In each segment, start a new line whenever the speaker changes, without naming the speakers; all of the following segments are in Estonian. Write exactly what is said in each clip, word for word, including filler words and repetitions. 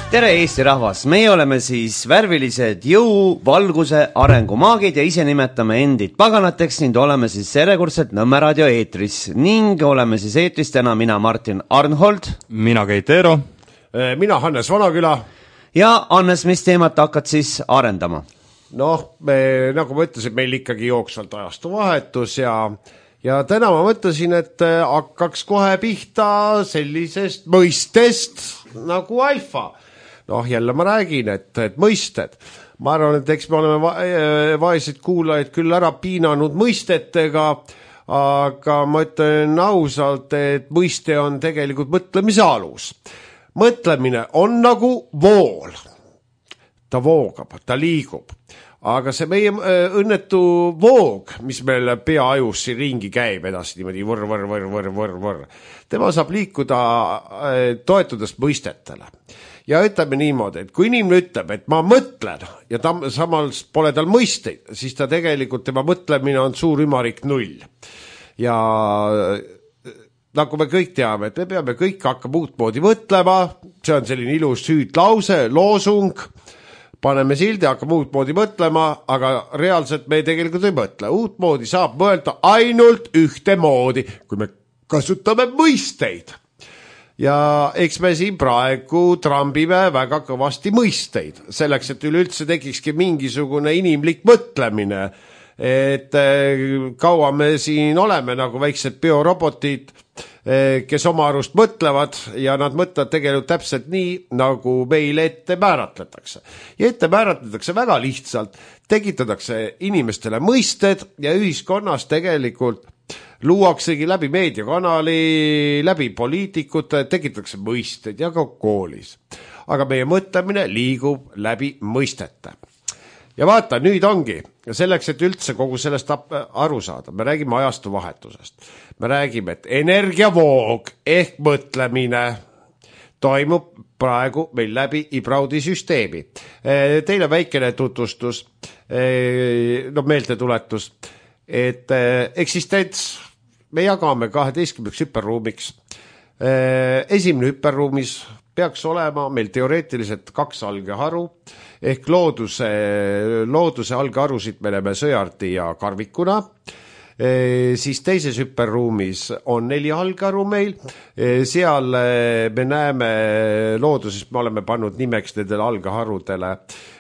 tere Eesti rahvas, meie oleme siis värvilised jõu, valguse, arengumaagid ja ise nimetame endid paganateks ning oleme siis järjekordselt Nõmme raadio eetris ning oleme siis eetris täna mina Martin Arnhold,
mina Keit Eero,
mina Hannes Vanaküla
ja Hannes, mis teemat hakkad siis arendama?
Noh, me, nagu ma ütlesin, meil ikkagi jooksvalt ajastu vahetus ja, ja täna ma mõtlesin, et hakkaks kohe pihta sellisest mõistest nagu alfa. Noh, jälle ma räägin, et, et mõisted. Ma arvan, et eks me oleme va vaeseid kuulajaid küll ära piinanud mõistetega, aga ma ütlen ausalt, et mõiste on tegelikult mõtlemise alus. Mõtlemine on nagu vool. Ta voogab, ta liigub. Aga see meie õnnetu voog, mis meil peaajus siin ringi käib edasi niimoodi võr, võr, võr, võr, võr, võr. Tema saab liikuda toetudest mõistetele. Ja ütleme niimoodi, et kui inimene ütleb, et ma mõtlen ja ta, samas pole tal mõisteid, siis ta tegelikult, tema mõtlemine on suur ümarik null. Ja nagu me kõik teame, et me peame kõik hakkama uutmoodi mõtlema, see on selline ilus hüüdlause, loosung, paneme sildi, hakkame uutmoodi mõtlema, aga reaalselt me tegelikult ei mõtle. Uutmoodi saab mõelda ainult ühte moodi, kui me kasutame mõisteid. Ja eks me siin praegu trambime väga kõvasti mõisteid, selleks, et üleüldse tekikski mingisugune inimlik mõtlemine, et kaua me siin oleme nagu väiksed biorobotid, kes oma arust mõtlevad ja nad mõtlevad tegelikult täpselt nii, nagu meile ette määratletakse. Ja ette määratletakse väga lihtsalt, tekitatakse inimestele mõisted ja ühiskonnas tegelikult luuaksegi läbi meediakanali, läbi poliitikute, tekitatakse mõisted ja ka koolis. Aga meie mõtlemine liigub läbi mõistete. Ja vaata, nüüd ongi, selleks, et üldse kogu sellest aru saada, me räägime ajastu vahetusest. Me räägime, et energiavoog ehk mõtlemine toimub praegu meil läbi Ibraudi süsteemi. Teile väikene tutvustus, no meeltetuletus, et eksistents me jagame kaheteistkümneks hüperruumiks. Esimene hüperruumis peaks olema meil teoreetiliselt kaks algeharu, ehk looduse, looduse algeharusid me näeme sõjardi ja karvikuna. Siis teises hüperruumis on neli algeharu meil, seal me näeme looduses, me oleme pannud nimeks nendele algeharudele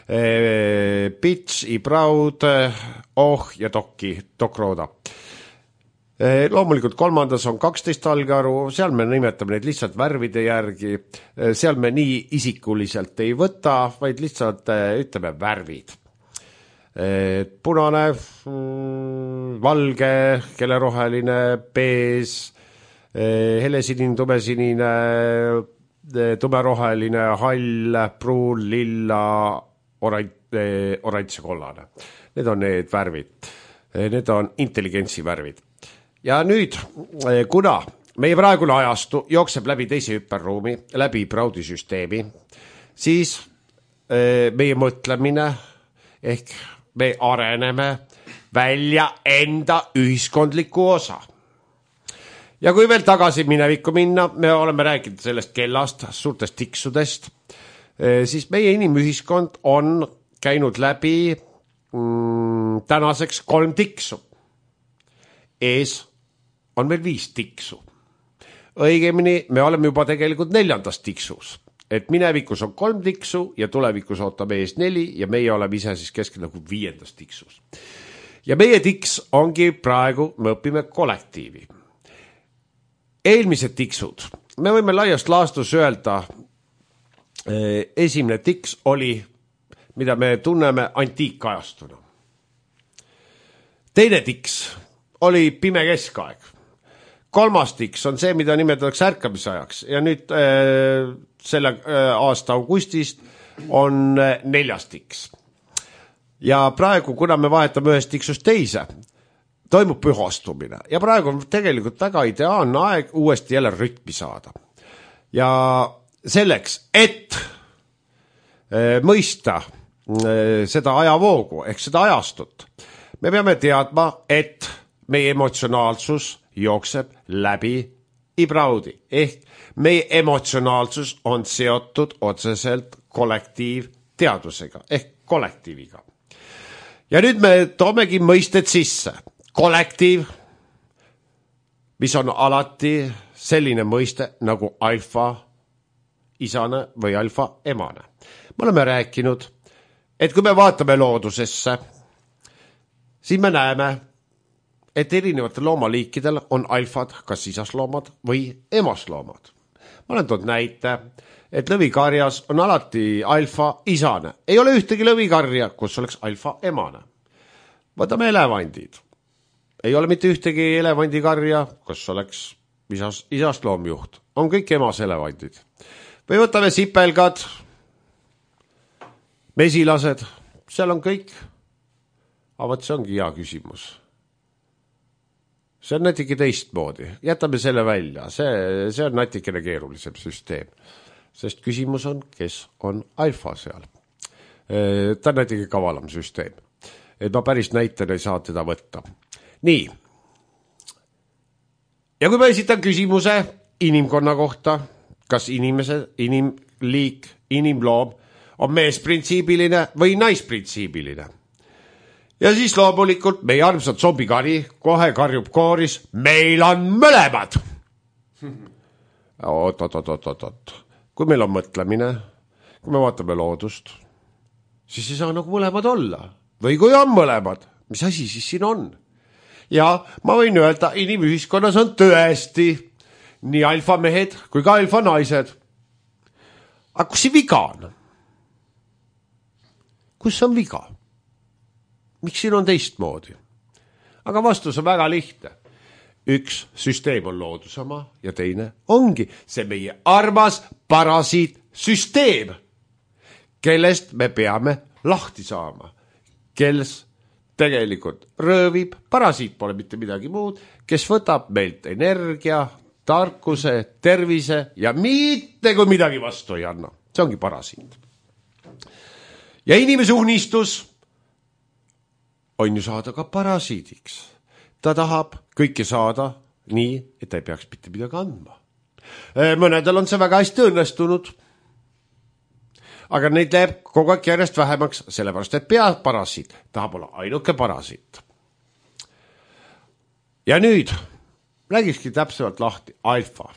Pits, Ibraud, Oh ja Dokki, Dokrooda. Loomulikult kolmandas on kaksteist algeharu, seal me nimetame neid lihtsalt värvide järgi, seal me nii isikuliselt ei võta, vaid lihtsalt ütleme värvid. Punane, valge, keleroheline, bees, helesinine, tumesinine, tumeroheline, hall, pruun, lilla, oranž ja kollane. Need on need värvid. Need on intelligentsi värvid. Ja nüüd, kuna meie praegune ajastu jookseb läbi teise hüperruumi, läbi Ibraudi süsteemi, siis meie mõtlemine ehk me areneme välja enda ühiskondliku osa. Ja kui veel tagasi minevikku minna, me oleme rääkinud sellest kellast, suurtest tiksudest, siis meie inimühiskond on käinud läbi mm, tänaseks kolm tiksu. Ees on meil viis tiksu. Õigemini me oleme juba tegelikult neljandas tiksus. Et minevikus on kolm tiksu ja tulevikus ootab ees neli ja meie oleme ise siis keskel nagu viiendas tiksus. Ja meie tiks ongi praegu, me õpime kollektiivi. Eelmised tiksud, me võime laiast laastus öelda, esimene tiks oli, mida me tunneme antiikajastuna. Teine tiks oli pime keskaeg. Kolmas tiks on see, mida nimetatakse ärkamisajaks ja nüüd äh, selle äh, aasta augustist on äh, neljas tiks. Ja praegu, kuna me vahetame ühest tiksust teise, toimub pühastumine ja praegu on tegelikult väga ideaalne aeg uuesti jälle rütmi saada. Ja selleks, et äh, mõista äh, seda ajavoogu ehk seda ajastut, me peame teadma, et meie emotsionaalsus jookseb läbi ibraudi ehk meie emotsionaalsus on seotud otseselt kollektiivteadusega ehk kollektiiviga. Ja nüüd me toomegi mõisted sisse. Kollektiiv, mis on alati selline mõiste nagu alfa isane või alfa emane. Me oleme rääkinud, et kui me vaatame loodusesse, siis me näeme, et erinevatel loomaliikidel on alfad, kas isasloomad või emasloomad. Ma olen toonud näite, et lõvikarjas on alati alfa isane. Ei ole ühtegi lõvikarja, kus oleks alfa emane. Võtame elevandid. Ei ole mitte ühtegi elevandikarja, kus oleks isas, isasloomjuht. On kõik emas elevandid. Või võtame sipelgad, mesilased, seal on kõik. Aga võt, see ongi hea küsimus. See on natuke teistmoodi. Jätame selle välja. See, see on natikene keerulisem süsteem. Sest küsimus on, kes on alfa seal. Ta on natuke kavalam süsteem. Et ma päris näitena ei saa teda võtta. Nii. Ja kui ma esitan küsimuse inimkonna kohta, kas inimese, inimliik, inimloom on meesprintsiibiline või naisprintsiibiline. Ja siis loomulikult meie armsad zombikari kohe karjub kooris, meil on mõlemad. Oot, oot, oot, oot, oot. Kui meil on mõtlemine, kui me vaatame loodust, siis ei saa nagu mõlemad olla. Või kui on mõlemad, mis asi siis siin on? Ja ma võin öelda, inimühiskonnas on tõesti nii alfa mehed kui ka alfa naised. Aga kus see viga on? Kus on viga? Miks siin on teistmoodi? Aga vastus on väga lihtne. Üks süsteem on loodusama ja teine ongi see meie armas parasiit süsteem, kellest me peame lahti saama, kes tegelikult röövib, parasiit pole mitte midagi muud, kes võtab meilt energia, tarkuse, tervise ja mitte kui midagi vastu ei anna. See ongi parasiit. Ja inimese unistus on ju saada ka parasiidiks. Ta tahab kõike saada nii, et ta ei peaks mitte midagi andma. Mõnedel on see väga hästi õnnestunud, aga neid läheb kogu aeg järjest vähemaks, sellepärast, et peaparasiit tahab olla ainuke parasiit. Ja nüüd räägikski täpsemalt lahti alfa.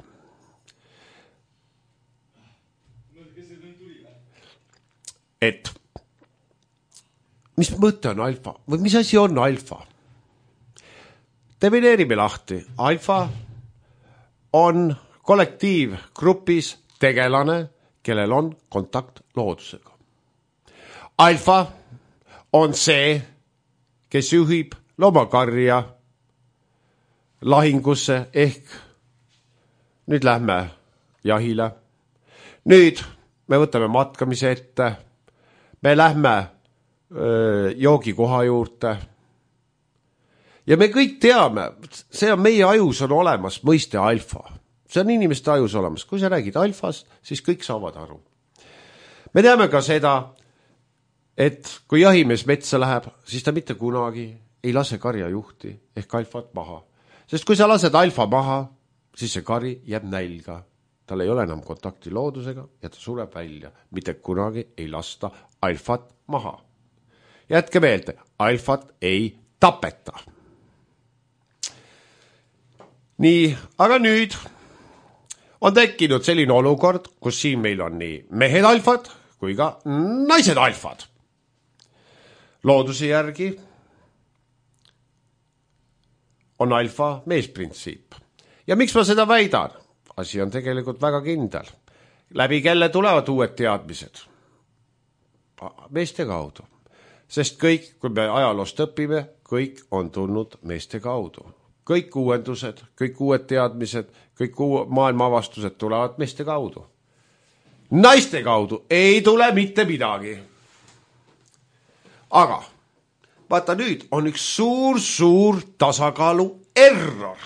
Et mis mõte on alfa või mis asi on alfa? Defineerime lahti. Alfa on kollektiivgrupis tegelane, kellel on kontakt loodusega. Alfa on see, kes juhib loomakarja lahingusse ehk nüüd lähme jahile. Nüüd me võtame matkamise ette. Me lähme öö, joogikoha juurde. Ja me kõik teame, see on meie ajus on olemas mõiste alfa. See on inimeste ajus olemas. Kui sa räägid alfast, siis kõik saavad aru. Me teame ka seda, et kui jahimees metsa läheb, siis ta mitte kunagi ei lase karja juhti ehk alfat maha. Sest kui sa lased alfa maha, siis see kari jääb nälga. Tal ei ole enam kontakti loodusega ja ta sureb välja. Mitte kunagi ei lasta alfat maha. Jätke meelde, alfat ei tapeta. Nii, aga nüüd on tekkinud selline olukord, kus siin meil on nii mehed alfad kui ka naised alfad. Looduse järgi on alfa meesprintsiip. Ja miks ma seda väidan? Asi on tegelikult väga kindel. Läbi kelle tulevad uued teadmised? Meeste kaudu. Sest kõik, kui me ajaloost õpime, kõik on tulnud meeste kaudu. Kõik uuendused, kõik uued teadmised, kõik uu- maailma avastused tulevad meeste kaudu. Naiste kaudu ei tule mitte midagi. Aga vaata nüüd on üks suur, suur tasakaalu error.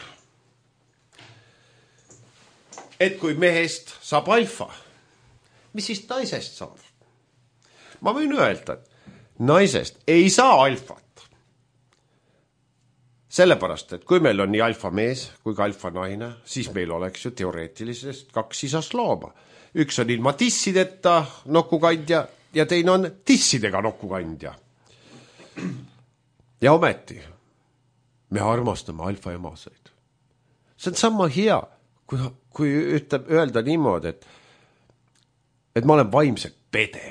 Et kui mehest saab alfa, mis siis naisest saab? Ma võin öelda, et naisest ei saa alfat. sellepärast, et kui meil on nii alfa mees kui ka alfa naine, siis meil oleks ju teoreetilisest kaks sisast looma. Üks on ilma tissideta nokukandja ja teine on tissidega nokukandja. Ja ometi me armastame alfa emaseid. See on sama hea, kui, kui ütleb, öelda niimoodi, et, et ma olen vaimselt pede.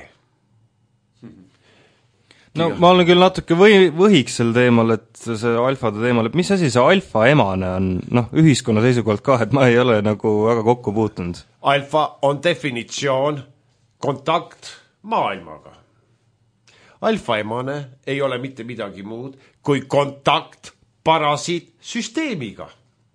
No ma olen küll natuke või, võhiks sel teemal, et see alfade teemal, et mis asi see alfa emane on, noh, ühiskonna seisukohalt ka, et ma ei ole nagu väga kokku puutunud.
Alfa on definitsioon kontakt maailmaga. Alfa emane ei ole mitte midagi muud kui kontakt parasiit süsteemiga.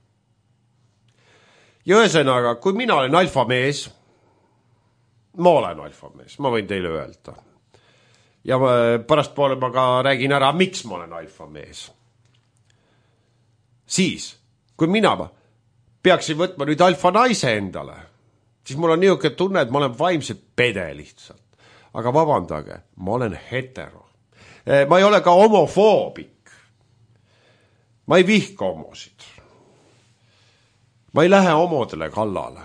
Ja ühesõnaga, kui mina olen alfa mees, ma olen alfa mees, ma võin teile öelda. Ja pärast poole ma ka räägin ära, miks ma olen alfa mees. Siis, kui mina peaksin võtma nüüd alfa naise endale, siis mul on niisugune tunne, et ma olen vaimselt pede lihtsalt. Aga vabandage, ma olen hetero. Ma ei ole ka homofoobik. Ma ei vihka homosid. Ma ei lähe homodele kallale.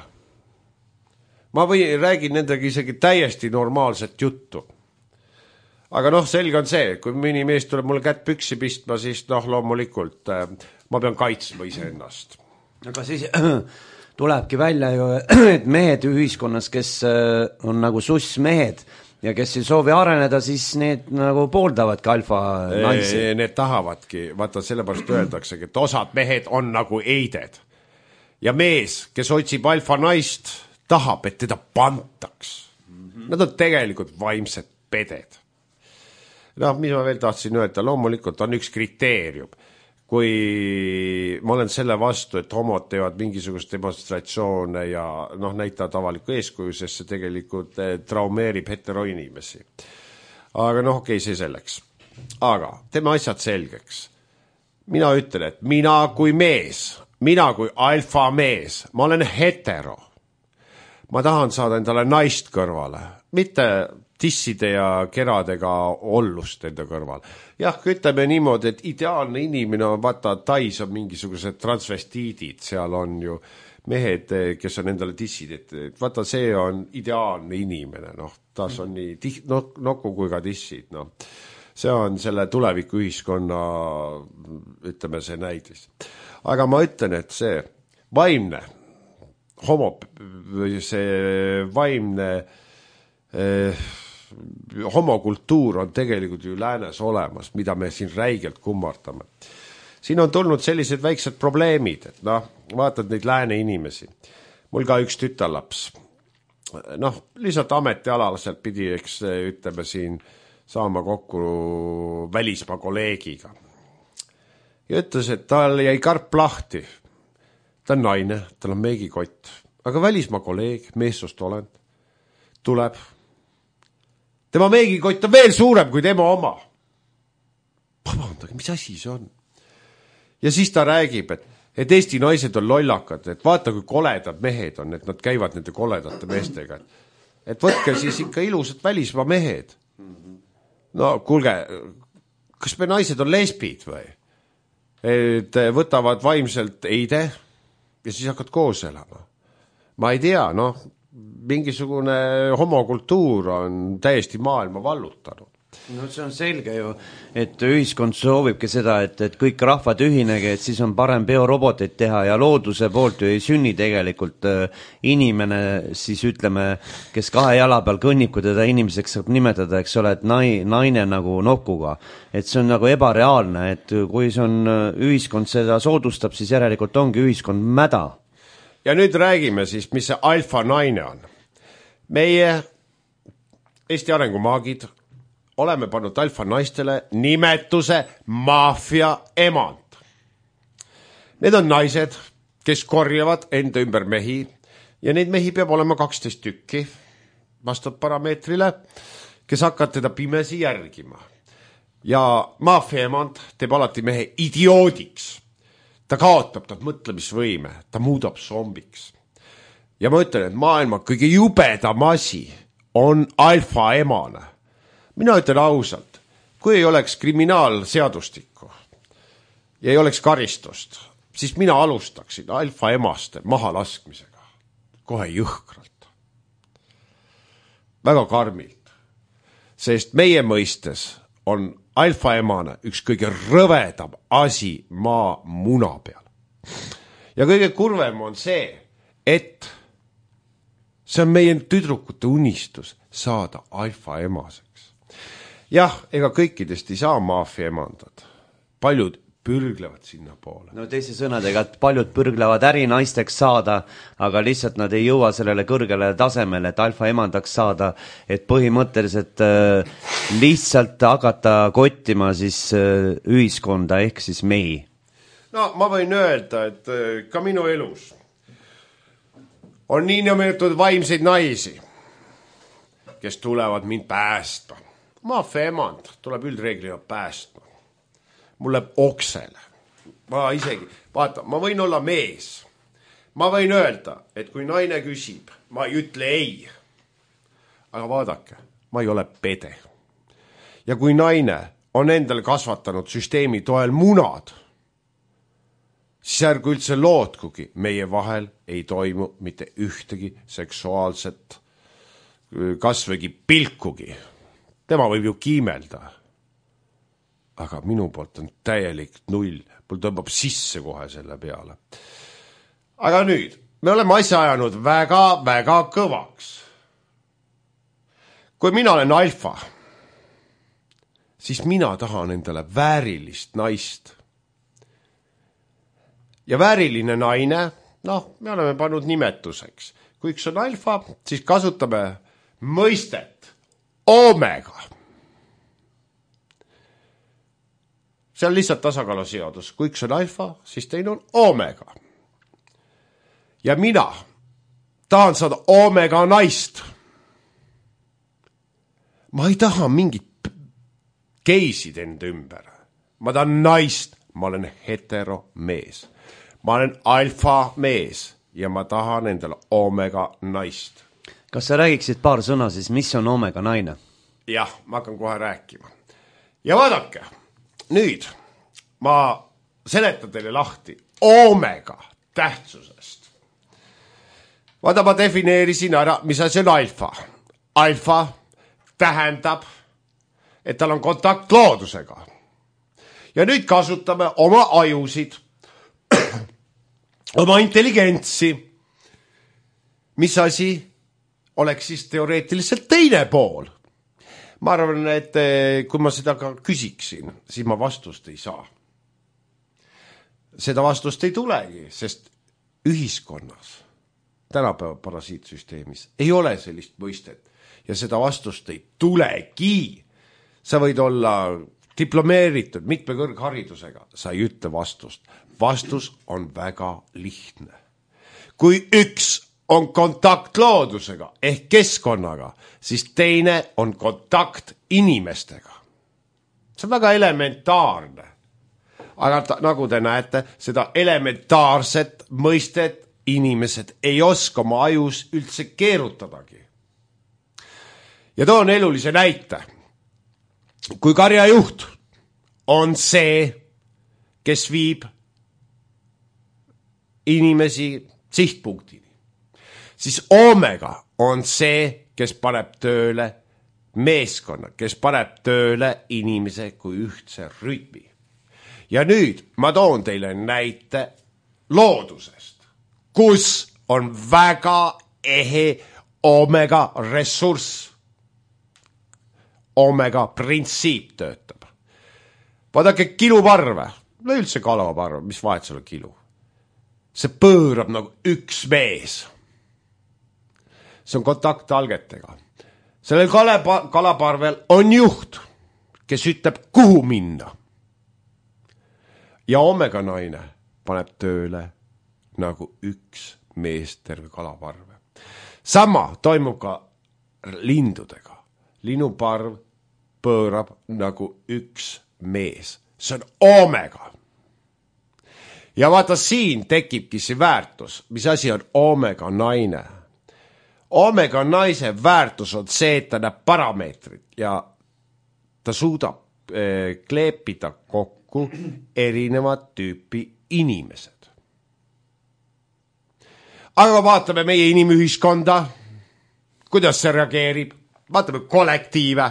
Ma või räägin nendega isegi täiesti normaalset juttu. Aga noh, selge on see, kui mõni mees tuleb mulle kätt püksi pistma, siis noh, loomulikult äh, ma pean kaitsma ise ennast.
Aga siis tulebki välja ju, et mehed ühiskonnas, kes on nagu suss mehed ja kes ei soovi areneda, siis need nagu pooldavadki alfa naisi.
Need tahavadki, vaata sellepärast öeldaksegi, et osad mehed on nagu eided. Ja mees, kes otsib alfa naist, tahab, et teda pantaks. Nad on tegelikult vaimsed peded. No, mis ma veel tahtsin öelda, loomulikult on üks kriteerium. Kui ma olen selle vastu, et homod teevad mingisugust demonstratsioone ja noh, näitavad avalikku eeskuju, sest see tegelikult traumeerib heteroinimesi. Aga noh, okei, see selleks. Aga teeme asjad selgeks. Mina ütlen, et mina kui mees, mina kui alfa mees, ma olen hetero. Ma tahan saada endale naist kõrvale, mitte tisside ja keradega ollust enda kõrval. Jah, ütleme niimoodi, et ideaalne inimene on, vaata, Tais on mingisugused transvestiidid, seal on ju mehed, kes on endale tissid, et vaata, see on ideaalne inimene, noh, tas on nii tih, no, nokku kui ka tissid, noh. See on selle tuleviku ühiskonna, ütleme, see näidis. Aga ma ütlen, et see vaimne, homo, see vaimne eh, homokultuur on tegelikult ju läänes olemas, mida me siin räigelt kummardame. Siin on tulnud sellised väiksed probleemid, et noh, vaatad neid lääne inimesi. Mul ka üks tütarlaps. Noh, lihtsalt ametialaliselt pidi, eks ütleme siin, saama kokku välismaa kolleegiga. Ja ütles, et tal jäi karp lahti. Ta on naine, tal on meegikott. Aga välismaa kolleeg, meessust olend, tuleb. Tema meegikott on veel suurem kui tema oma. Vabandage, mis asi see on? Ja siis ta räägib, et, et Eesti naised on lollakad, et vaata, kui koledad mehed on, et nad käivad nende koledate meestega. Et võtke siis ikka ilusad välismaa mehed. No kuulge, kas me naised on lesbid või? Et võtavad vaimselt eide ja siis hakkad koos elama. Ma ei tea, noh, mingisugune homokultuur on täiesti maailma vallutanud.
No see on selge ju, et ühiskond soovibki seda, et, et kõik rahvad ühinegi, et siis on parem bioroboteid teha ja looduse poolt ju ei sünni tegelikult inimene, siis ütleme, kes kahe jala peal kõnnib, kui teda inimeseks saab nimetada, eks ole, et nai, naine nagu nokuga. Et see on nagu ebareaalne, et kui see on ühiskond seda soodustab, siis järelikult ongi ühiskond mäda.
Ja nüüd räägime siis, mis see alfa naine on. Meie Eesti arengumaagid oleme pannud alfa naistele nimetuse maafia emand. Need on naised, kes korjavad enda ümber mehi ja neid mehi peab olema kaksteist tükki vastav parameetrile, kes hakkavad teda pimesi järgima. Ja maafia emand teeb alati mehe idioodiks. Ta kaotab ta mõtlemisvõime, ta muudab zombiks. Ja ma ütlen, et maailma kõige jubedam asi on alfa emane. Mina ütlen ausalt, kui ei oleks kriminaalseadustikku, ja ei oleks karistust, siis mina alustaksin alfa emaste maha laskmisega. Kohe jõhkralt. Väga karmilt. Sest meie mõistes on alfa emane üks kõige rõvedam asi maa muna peal. Ja kõige kurvem on see, et see on meie tüdrukute unistus saada alfa emaseks. Jah, ega kõikidest ei saa maafia emandad. Paljud pürglevad sinna poole.
No teise sõnadega, et paljud pürglevad ärinaisteks saada, aga lihtsalt nad ei jõua sellele kõrgele tasemele, et alfa emandaks saada, et põhimõtteliselt äh, lihtsalt hakata kottima siis äh, ühiskonda ehk siis mehi.
No ma võin öelda, et äh, ka minu elus on nii nimetatud vaimseid naisi, kes tulevad mind päästa. Maafia emand tuleb üldreeglina päästma. Mul läheb oksele. Ma isegi, vaata, ma võin olla mees. Ma võin öelda, et kui naine küsib, ma ei ütle ei. Aga vaadake, ma ei ole pede. Ja kui naine on endale kasvatanud süsteemi toel munad, siis ärgu üldse lootkugi, meie vahel ei toimu mitte ühtegi seksuaalset kasvõigi pilkugi. Tema võib ju kiimelda. Aga minu poolt on täielik null. Mul tõmbab sisse kohe selle peale. Aga nüüd, me oleme asja ajanud väga, väga kõvaks. Kui mina olen alfa, siis mina tahan endale väärilist naist. Ja vääriline naine, noh, me oleme pannud nimetuseks. Kui üks on alfa, siis kasutame mõistet omega. See on lihtsalt tasakaaluseadus. Kui üks on alfa, siis teine on omega. Ja mina tahan saada omega naist. Ma ei taha mingit geisid enda ümber. Ma tahan naist. Ma olen hetero mees. Ma olen alfa mees ja ma tahan endale omega naist.
Kas sa räägiksid paar sõna siis, mis on omega naine?
Jah, ma hakkan kohe rääkima. Ja vaadake. Nüüd ma seletan teile lahti omega tähtsusest. Vaata, ma defineerisin ära, mis asi on alfa. Alfa tähendab, et tal on kontakt loodusega. Ja nüüd kasutame oma ajusid, oma intelligentsi. Mis asi oleks siis teoreetiliselt teine pool? Ma arvan, et kui ma seda ka küsiksin, siis ma vastust ei saa. Seda vastust ei tulegi, sest ühiskonnas, tänapäeva parasiitsüsteemis, ei ole sellist mõistet ja seda vastust ei tulegi. Sa võid olla diplomeeritud mitme kõrgharidusega, sa ei ütle vastust. Vastus on väga lihtne. Kui üks on kontakt loodusega ehk keskkonnaga, siis teine on kontakt inimestega. See on väga elementaarne. Aga ta, nagu te näete, seda elementaarset mõistet inimesed ei oska oma ajus üldse keerutadagi. Ja toon elulise näite. Kui karjajuht on see, kes viib inimesi sihtpunktini, siis omega on see, kes paneb tööle meeskonna, kes paneb tööle inimese kui ühtse rütmi. Ja nüüd ma toon teile näite loodusest, kus on väga ehe omega ressurss. Omega printsiip töötab. Vaadake kiluparve, no üldse kalaparve, mis vahet seal on kilu? See pöörab nagu üks mees. See on kontakt algetega. Sellel kalaparvel on juht, kes ütleb, kuhu minna. Ja omega naine paneb tööle nagu üks mees terve kalaparve. Sama toimub ka lindudega. Linnuparv pöörab nagu üks mees. See on omega. Ja vaata, siin tekibki see väärtus. Mis asi on omega naine? Omega naise väärtus on see, et ta näeb parameetrit ja ta suudab eh, kleepida kokku kokku erinevat tüüpi inimesed. Aga vaatame meie inimühiskonda, kuidas see reageerib, vaatame kollektiive.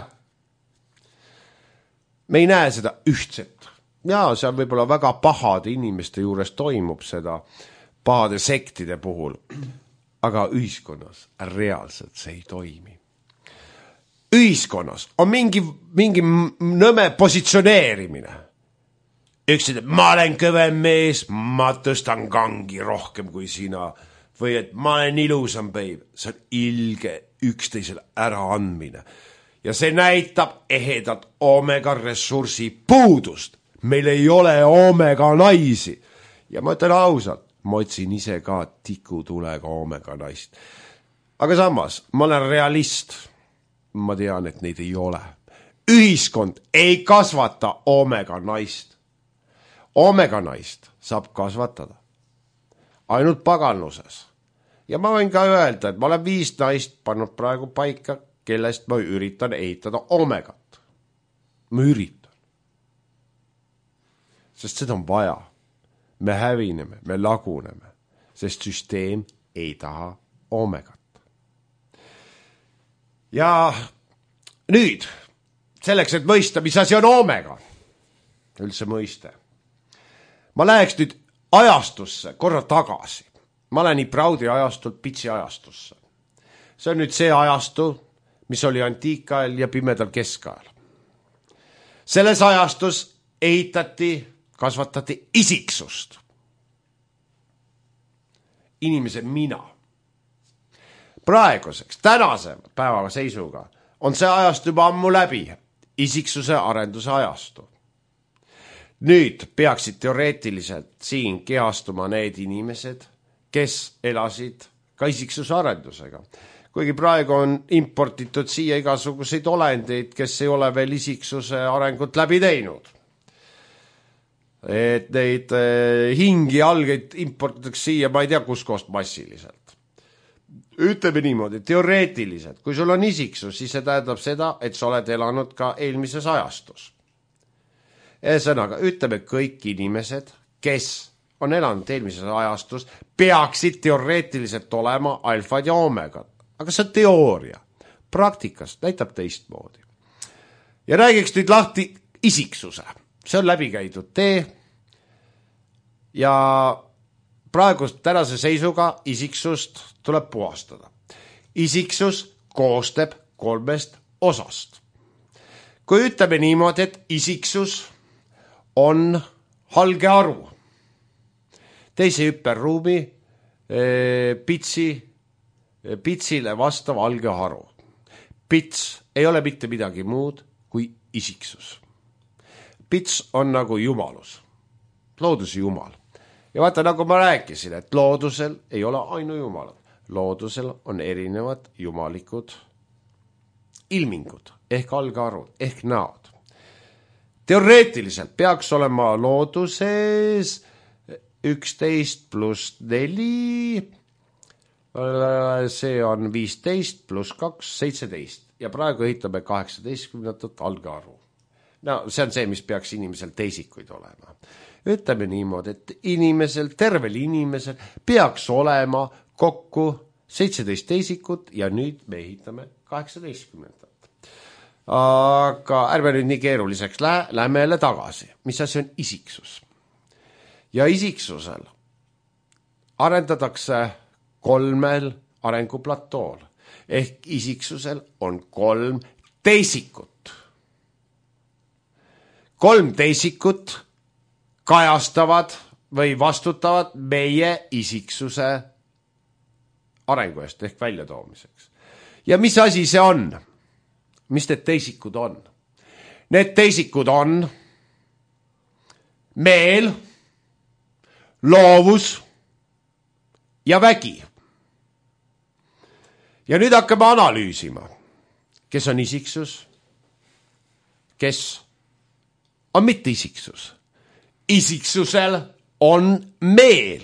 Me ei näe seda ühtset. Ja see on võib-olla väga pahade inimeste juures toimub seda pahade sektide puhul, aga ühiskonnas reaalselt see ei toimi. Ühiskonnas on mingi, mingi nõme positsioneerimine. Üks ütleb, ma olen kõvem mees, ma tõstan kangi rohkem kui sina, või et ma olen ilusam peib. See on ilge üksteisele äraandmine. Ja see näitab ehedat omega ressursi puudust. Meil ei ole omega naisi. Ja ma ütlen ausalt, ma otsin ise ka tikutulega omega naist. Aga samas, ma olen realist. Ma tean, et neid ei ole. Ühiskond ei kasvata omega naist. Omega naist saab kasvatada ainult paganluses. Ja ma võin ka öelda, et ma olen viis naist pannud praegu paika, kellest ma üritan ehitada omegat. Ma üritan. Sest seda on vaja. Me hävineme, me laguneme, sest süsteem ei taha omegat. Ja nüüd, selleks, et mõista, mis asi on omega, üldse mõiste. Ma läheks nüüd ajastusse korra tagasi. Ma olen nii Praudi ajastult pitsi ajastusse. See on nüüd see ajastu, mis oli antiikajal ja pimedal keskajal. Selles ajastus ehitati, kasvatati isiksust. Inimese mina. Praeguseks, tänase päeva seisuga on see ajastu juba ammu läbi, isiksuse arenduse ajastu. Nüüd peaksid teoreetiliselt siin kehastuma need inimesed, kes elasid ka isiksuse arendusega. Kuigi praegu on importitud siia igasuguseid olendeid, kes ei ole veel isiksuse arengut läbi teinud. Et neid hingi algeid importitakse siia, ma ei tea, kus kost massiliselt. Ütleme niimoodi, teoreetiliselt, kui sul on isiksus, siis see tähendab seda, et sa oled elanud ka eelmises ajastus. Ühesõnaga, ütleme kõik inimesed, kes on elanud eelmises ajastus, peaksid teoreetiliselt olema alfad ja omegad. Aga see on teooria. Praktikast näitab teistmoodi. Ja räägiks nüüd lahti isiksuse. See on läbi käidud tee ja praegu tänase seisuga isiksust tuleb puhastada. Isiksus koostab kolmest osast. Kui ütleme niimoodi, et isiksus on halge aru, teise hüperruumi pitsi, pitsile vastav halge aru. Pits ei ole mitte midagi muud kui isiksus. Pits on nagu jumalus, looduse jumal. Ja vaata, nagu ma rääkisin, et loodusel ei ole ainu jumalad. Loodusel on erinevad jumalikud ilmingud, ehk algarvud, ehk näod. Teoreetiliselt peaks olema looduses üksteist pluss neli, see on viisteist pluss kaks, seitseteist. Ja praegu ehitame kaheksateistkümnendat algarvu. No see on see, mis peaks inimesel teisikuid olema. Ütleme niimoodi, et inimesel, tervel inimesel peaks olema kokku seitseteist teisikut ja nüüd me ehitame kaheksateistkümnendat. Aga ärme nüüd nii keeruliseks lähe, lähme jälle tagasi. Mis asi on isiksus? Ja isiksusel arendatakse kolmel arenguplatool. Ehk isiksusel on kolm teisikut. Kolm teisikut kajastavad või vastutavad meie isiksuse arengu eest ehk väljatoomiseks. Ja mis asi see on? Mis need teisikud on? Need teisikud on meel, loovus ja vägi. Ja nüüd hakkame analüüsima, kes on isiksus, kes on mitte isiksus. Isiksusel on meel.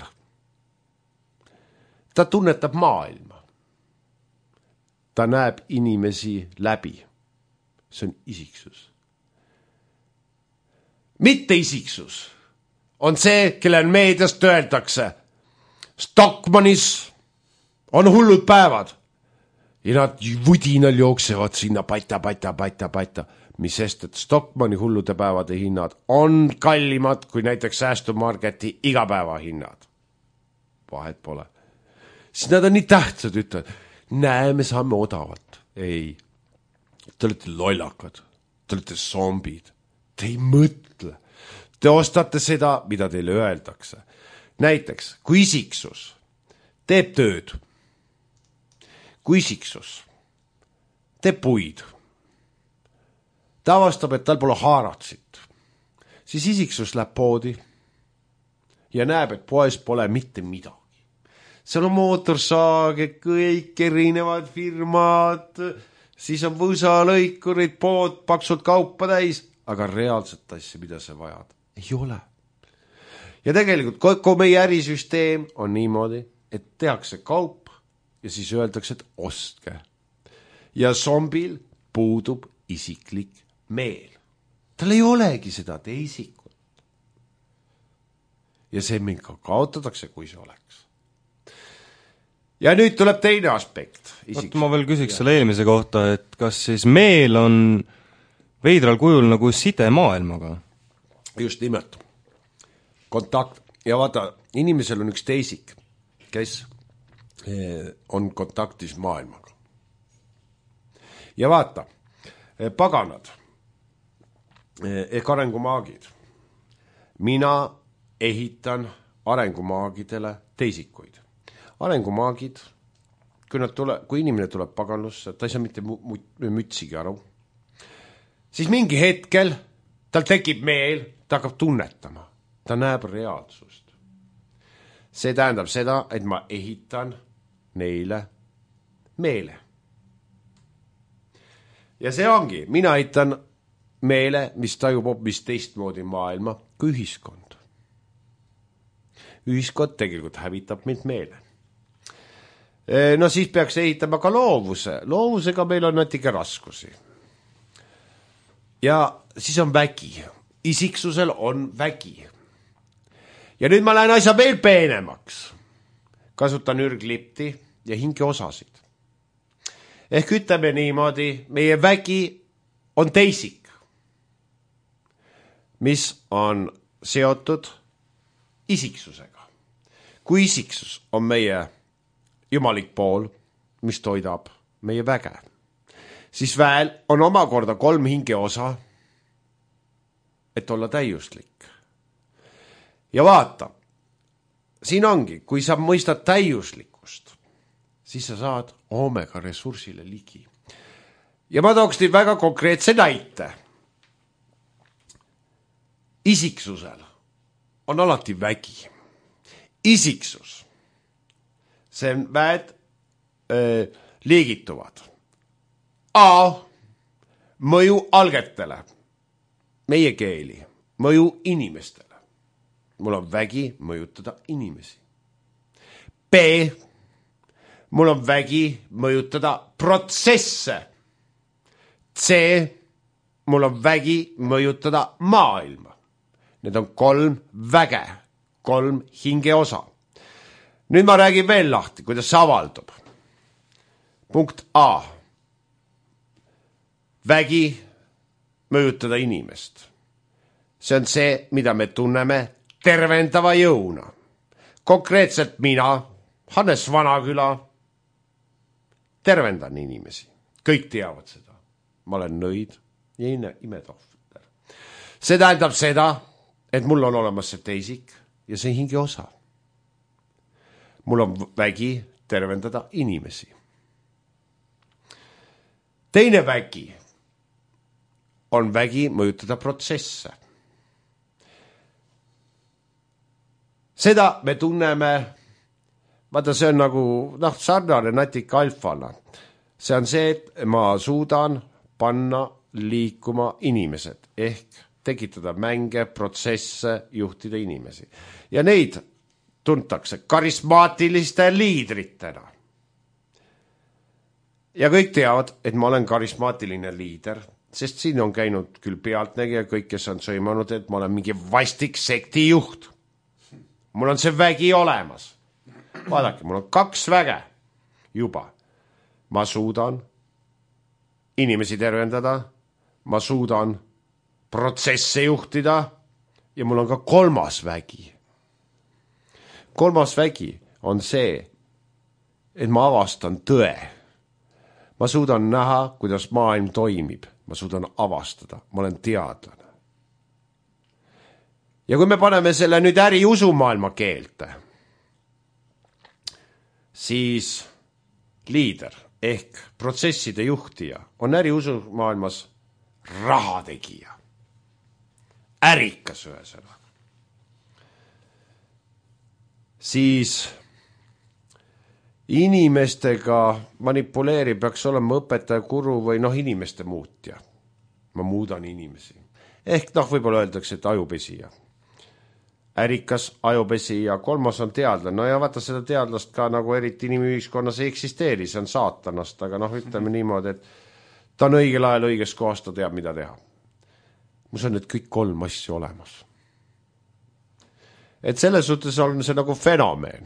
Ta tunnetab maailma. Ta näeb inimesi läbi. See on isiksus. mitte isiksus, on see, kellel meediast öeldakse, Stockmannis on hullud päevad ja nad vudinal jooksevad sinna pata, pata, pata, pata, mis sest, et Stockmanni hullude päevade hinnad on kallimad kui näiteks säästumarketi igapäevahinnad. Vahet pole. Siis nad on nii tähtsad, ütlevad, näe, me saame odavalt. Ei, te olete lollakad, te olete zombid, te ei mõtle. Te ostate seda, mida teile öeldakse. Näiteks, kui isiksus teeb tööd, kui isiksus teeb puid, ta avastab, et tal pole haaratsit, siis isiksus läheb poodi ja näeb, et poes pole mitte midagi. Seal on mootorsaage, kõik erinevad firmad, siis on võsalõikurid, pood, paksud kaupa täis, aga reaalset asja, mida sa vajad, ei ole. Ja tegelikult kogu meie ärisüsteem on niimoodi, et tehakse kaup ja siis öeldakse, et ostke. Ja zombil puudub isiklik meel. Tal ei olegi seda teisikut. Ja see mind ka kaotatakse, kui see oleks. Ja nüüd tuleb teine aspekt.
Oot, ma veel küsiks selle eelmise kohta, et kas siis meel on veidral kujul nagu side maailmaga?
Just nimelt. Kontakt. Ja vaata, inimesel on üks teisik, kes on kontaktis maailmaga. Ja vaata, paganad, ehk arengumaagid. Mina ehitan arengumaagidele teisikuid. Arengumaagid, kui, nad tule, kui inimene tuleb paganusse, ta ei saa mitte mütsigi aru, siis mingi hetkel tal tekib meel, ta hakkab tunnetama, ta näeb reaalsust. See tähendab seda, et ma ehitan neile meele. Ja see ongi, mina ehitan meele, mis tajub hoopis teistmoodi maailma kui ühiskond. Ühiskond tegelikult hävitab mind meele. No siis peaks ehitama ka loovuse. Loovusega meil on natuke raskusi. Ja siis on vägi. Isiksusel on vägi. Ja nüüd ma lähen asja veel peenemaks. Kasutan ürglipti ja hingeosasid. Ehk ütleme niimoodi, meie vägi on teisik, mis on seotud isiksusega. Kui isiksus on meie jumalik pool, mis toidab meie väge, siis väel on omakorda kolm hingeosa, et olla täiuslik. Ja vaata, siin ongi, kui sa mõistad täiuslikkust, siis sa saad omega ressursile ligi. Ja ma tooks teid väga konkreetse näite. Isiksusel on alati vägi. Isiksus. See väed öö, liigituvad. A. Mõju algetele. Meie keeli. Mõju inimestele. Mul on vägi mõjutada inimesi. B. Mul on vägi mõjutada protsesse. C. Mul on vägi mõjutada maailma. Need on kolm väge, kolm hingeosa. Nüüd ma räägin veel lahti, kuidas see avaldub. Punkt A. Vägi mõjutada inimest. See on see, mida me tunneme tervendava jõuna. Konkreetselt mina, Hannes Vanaküla, tervendan inimesi. Kõik teavad seda. Ma olen nõid ja imetohver. See tähendab seda, et mul on olemas see teisik ja see hinge osa. Mul on vägi tervendada inimesi. Teine vägi on vägi mõjutada protsesse. Seda me tunneme, vaata see on nagu noh, sarnane natika alfana. See on see, et ma suudan panna liikuma inimesed ehk tekitada mänge, protsesse, juhtida inimesi. Ja neid tuntakse karismaatiliste liidritena. Ja kõik teavad, et ma olen karismaatiline liider, sest siin on käinud küll pealtnägija, kõik, kes on sõimanud, et ma olen mingi vastik sektijuht. Mul on see vägi olemas. Vaadake, mul on kaks väge juba. Ma suudan inimesi tervendada, ma suudan protsesse juhtida ja mul on ka kolmas vägi. Kolmas vägi on see, et ma avastan tõe. Ma suudan näha, kuidas maailm toimib. Ma suudan avastada. Ma olen teadlane. Ja kui me paneme selle nüüd äri usumaailma keelte, siis liider ehk protsesside juhtija on äri usumaailmas rahategija. Ärikas ühesõnaga. Siis inimestega manipuleeri peaks olema õpetaja guru või noh, inimeste muutja. Ma muudan inimesi. Ehk noh, võib-olla öeldakse, et ajupesija. Ärikas, ajupesija, kolmas on teadlane. No ja vaata seda teadlast ka nagu eriti inimühiskonnas ei eksisteeri, see on saatanast, aga noh, ütleme niimoodi, et ta on õigel ajal õiges kohas, ta teab, mida teha. Mus on need kõik kolm asja olemas. Et selles suhtes on see nagu fenomeen.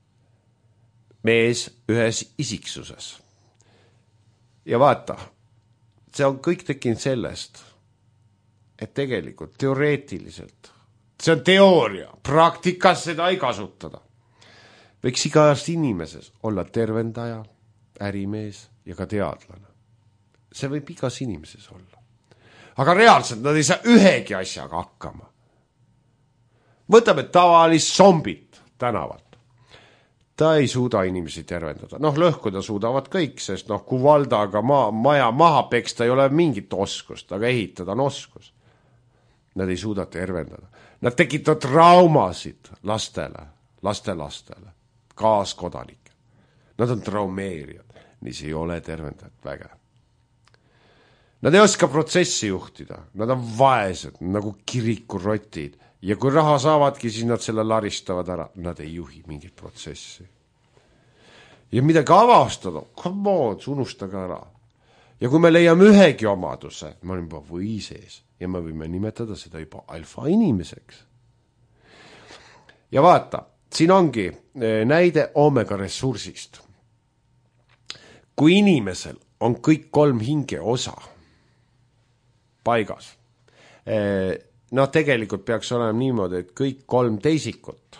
Mees ühes isiksuses. Ja vaata, see on kõik tekkinud sellest, et tegelikult teoreetiliselt, see on teooria, praktikas seda ei kasutada. Võiks igast inimeses olla tervendaja, ärimees ja ka teadlane. See võib igas inimeses olla. Aga reaalselt nad ei saa ühegi asjaga hakkama. Võtame tavalist zombit tänavalt. Ta ei suuda inimesi tervendada. Noh, lõhkuda suudavad kõik, sest noh, kui valdaga ma, maja maha peksta ei ole mingit oskust, aga ehitada on oskus. Nad ei suuda tervendada. Nad tekitavad traumasid lastele, lastelastele, kaaskodanike. Nad on traumeerijad, nii see ei ole tervendajat väge. Nad ei oska protsessi juhtida, nad on vaesed, nagu kirikurotid. Ja kui raha saavadki, siis nad selle laristavad ära. Nad ei juhi mingit protsessi. Ja midagi avastada, come on, unustage ära. Ja kui me leiame ühegi omaduse, me oleme juba või sees ja me võime nimetada seda juba alfa inimeseks. Ja vaata, siin ongi näide omega ressursist. Kui inimesel on kõik kolm hinge osa paigas, no tegelikult peaks olema niimoodi, et kõik kolm teisikut,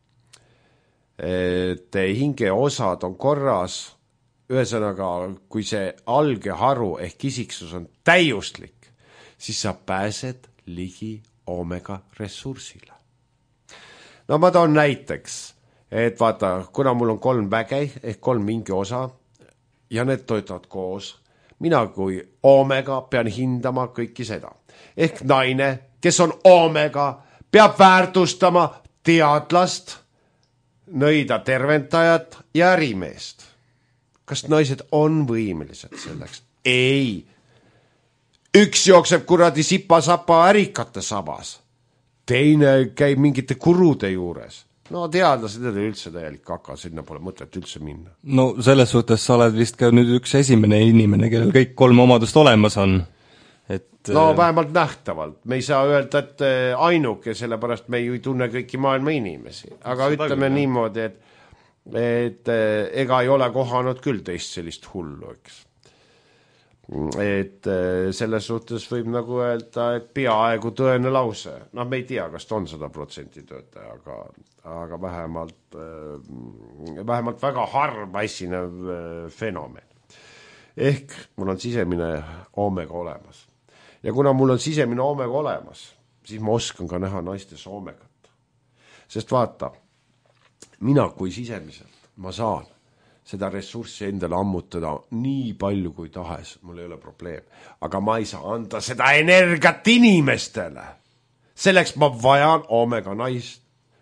et hinge osad on korras, ühesõnaga, kui see algeharu ehk isiksus on täiuslik, siis sa pääsed ligi omega ressursile. No ma toon näiteks, et vaata, kuna mul on kolm väge ehk kolm hinge osa ja need toetavad koos, mina kui omega pean hindama kõiki seda. Ehk naine, kes on omega, peab väärtustama teadlast, nõida terventajat ja ärimeest. Kas naised on võimelised selleks? Ei. Üks jookseb kuradi sipa-sapa ärikate sabas. Teine käib mingite kurude juures. No teadlased ei üldse täielik kaka, sinna pole mõtet üldse minna.
No selles suhtes sa oled vist ka nüüd üks esimene inimene, kellel kõik kolm omadust olemas on. Et,
no vähemalt nähtavalt. Me ei saa öelda, et ainuke, sellepärast me ei tunne kõiki maailma inimesi. Aga ütleme niimoodi, et, et ega ei ole kohanud küll teist sellist hullu, eks. Et selles suhtes võib nagu öelda, et peaaegu tõene lause. No me ei tea, kas ta on sada protsenti töötaja, aga, aga vähemalt, vähemalt väga harva esinev fenomen. Ehk mul on sisemine omega olemas. Ja kuna mul on sisemine omega olemas, siis ma oskan ka näha naistes omegat. Sest vaata, mina kui sisemiselt ma saan seda ressurssi endale ammutada nii palju kui tahes, mul ei ole probleem. Aga ma ei saa anda seda energiat inimestele. Selleks ma vajan omega naist.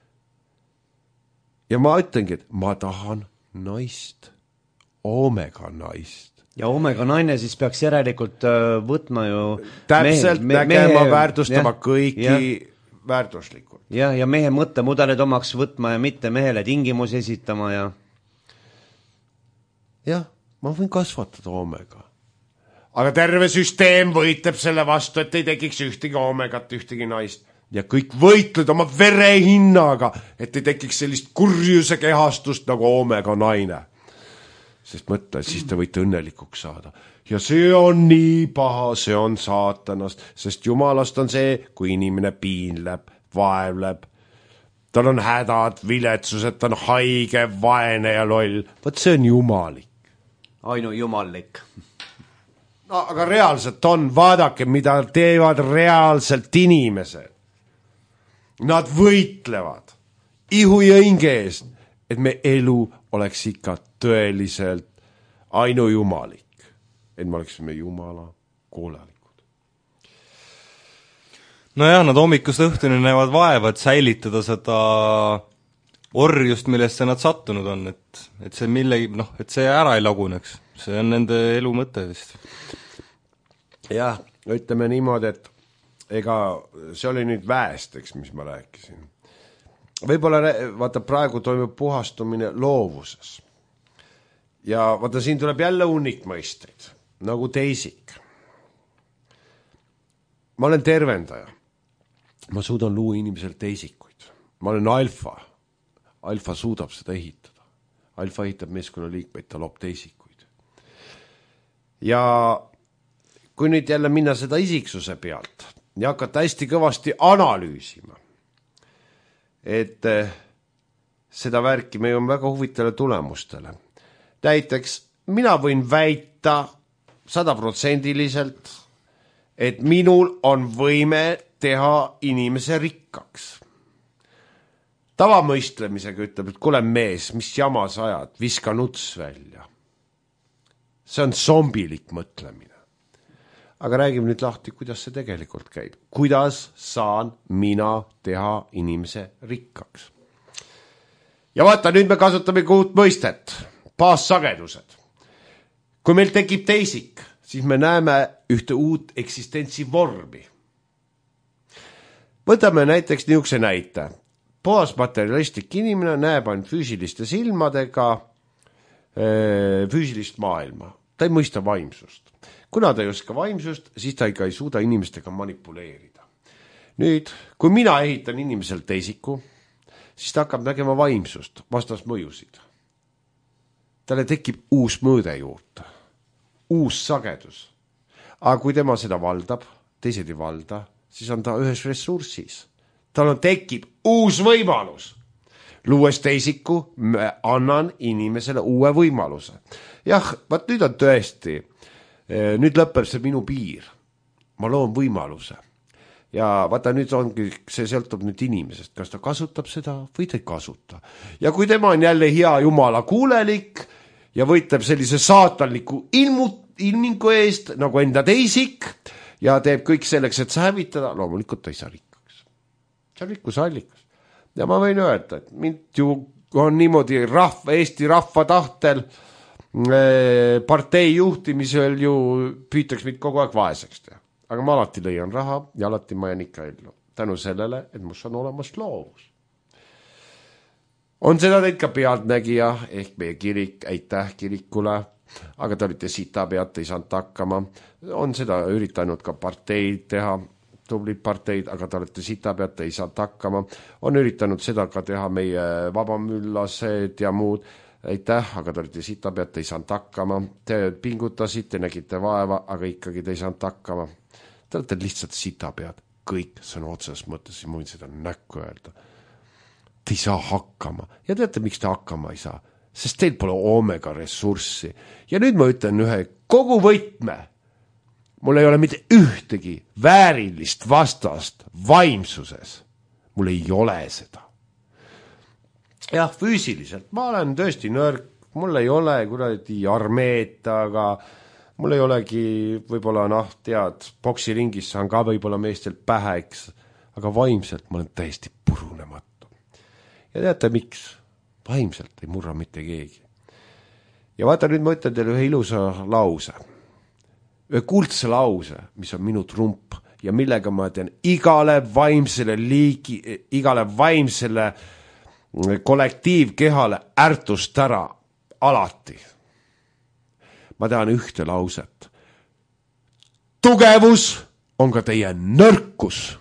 Ja ma ütlengi, et ma tahan naist, omega naist.
Ja omega naine siis peaks järelikult võtma ju
täpselt mehe, nägema, mehe, väärtustama ja, kõiki ja, väärtuslikult.
Ja, ja mehe mõttemudelid omaks võtma ja mitte mehele tingimusi esitama ja
jah, ma võin kasvatada omega. aga terve süsteem võitleb selle vastu, et ei tekiks ühtegi omegat, ühtegi naist. Ja kõik võitled oma verehinnaga, et ei tekiks sellist kurjuse kehastust nagu omega naine. Sest mõtle, siis te võite õnnelikuks saada. Ja see on nii paha, see on saatanast, sest jumalast on see, kui inimene piinleb, vaevleb, tal on hädad, viletsused, ta on haige, vaene ja loll. Võt see on jumalik.
Ainu jumallik.
No, aga reaalselt on, vaadake, mida teevad reaalselt inimesed. Nad võitlevad ihu ja hinge eest, et me elu oleks ikka tõeliselt ainujumalik, et me oleksime jumala koolalikud.
No jah, nad hommikust õhtuni näevad vaeva, et säilitada seda orjust, millesse nad sattunud on, et, et see millegi, noh, et see ära ei laguneks. See on nende elu mõte vist.
Jah, ütleme niimoodi, et ega see oli nüüd väesteks, mis ma rääkisin. Võib-olla, vaata, praegu toimub puhastumine loovuses. Ja vaata, siin tuleb jälle unikmõisteid, nagu teisik. Ma olen tervendaja. Ma suudan luua inimesel teisikuid. Ma olen alfa. Alfa suudab seda ehitada. Alfa ehitab meeskonna liikmeid, ta loob teisikuid. Ja kui nüüd jälle minna seda isiksuse pealt ja hakata hästi kõvasti analüüsima, et seda värki me jõuame väga huvitale tulemustele. Näiteks, mina võin väita sadaprotsendiliselt, et minul on võime teha inimese rikkaks. Tavamõistlemisega ütleb, et kuule mees, mis jama sa ajad, viska nuts välja. See on zombilik mõtlemine. Aga räägime nüüd lahti, kuidas see tegelikult käib. Kuidas saan mina teha inimese rikkaks? Ja vaata, nüüd me kasutame uut mõistet. Baassagedused. Kui meil tekib teisik, siis me näeme ühte uut eksistentsi vormi. Võtame näiteks niisuguse näite. Baasmaterialistlik inimene näeb ainult füüsiliste silmadega füüsilist maailma. Ta ei mõista vaimsust. Kuna ta ei oska vaimsust, siis ta ikka ei suuda inimestega manipuleerida. Nüüd, kui mina ehitan inimesel teisiku, siis ta hakkab nägema vaimsust, vastas mõjusid. Talle tekib uus mõõde juurde, uus sagedus. Aga kui tema seda valdab, teised ei valda, siis on ta ühes ressursis. Tal on tekib uus võimalus. Luues teisiku, annan inimesele uue võimaluse. Jah, vaat nüüd on tõesti, nüüd lõpeb see minu piir. Ma loon võimaluse. Ja vaata, nüüd ongi, see sõltub nüüd inimesest, kas ta kasutab seda või ta ei kasuta. Ja kui tema on jälle hea jumala kuulelik ja võitleb sellise saatanliku ilmu, ilmingu eest, nagu enda teisik, ja teeb kõik selleks, et see hävitada, loomulikult ta ei saa rikkaks. See on rikkuse allikas. Ja ma võin öelda, et mind ju on niimoodi rahva, Eesti rahva tahtel partei juhtimisel ju püütaks mind kogu aeg vaeseks teha. Aga ma alati lõian raha ja alati ma jään ikka ellu. Tänu sellele, et mus on olemas loovus. On seda teid ka pealtnägija, ehk meie kirik, aitäh kirikule, aga te olite sita pealt, ei saanud hakkama. On seda üritanud ka parteid teha, tublid parteid, aga te olete sita pealt, ei saanud hakkama. On üritanud seda ka teha meie vabamüllased ja muud. Aitäh, aga te olite sita pealt, ei saanud hakkama. Te pingutasite, nägite vaeva, aga ikkagi te ei saanud hakkama. Te olete lihtsalt sita pead. Kõik sõna otseses mõttes, ja ma võin seda näkku öelda. Te ei saa hakkama. Ja teate, miks te hakkama ei saa? Sest teil pole omega ressurssi. Ja nüüd ma ütlen ühe kogu võtme. Mul ei ole mitte ühtegi väärilist vastast vaimsuses. Mul ei ole seda. Jah, füüsiliselt. Ma olen tõesti nõrk. Mul ei ole kuradi armeet, aga mul ei olegi võib-olla, noh, tead, boksiringis saan ka võib-olla meestel pähe, eks. Aga vaimselt ma olen täiesti purunematu. Ja teate, miks? Vaimselt ei murra mitte keegi. Ja vaata, nüüd ma ütlen teile ühe ilusa lause. Ühe kuldse lause, mis on minu trump ja millega ma teen igale vaimsele liigi, igale vaimsele kollektiivkehale ärtust ära alati. Ma tean ühte lauset. tugevus on ka teie nõrkus.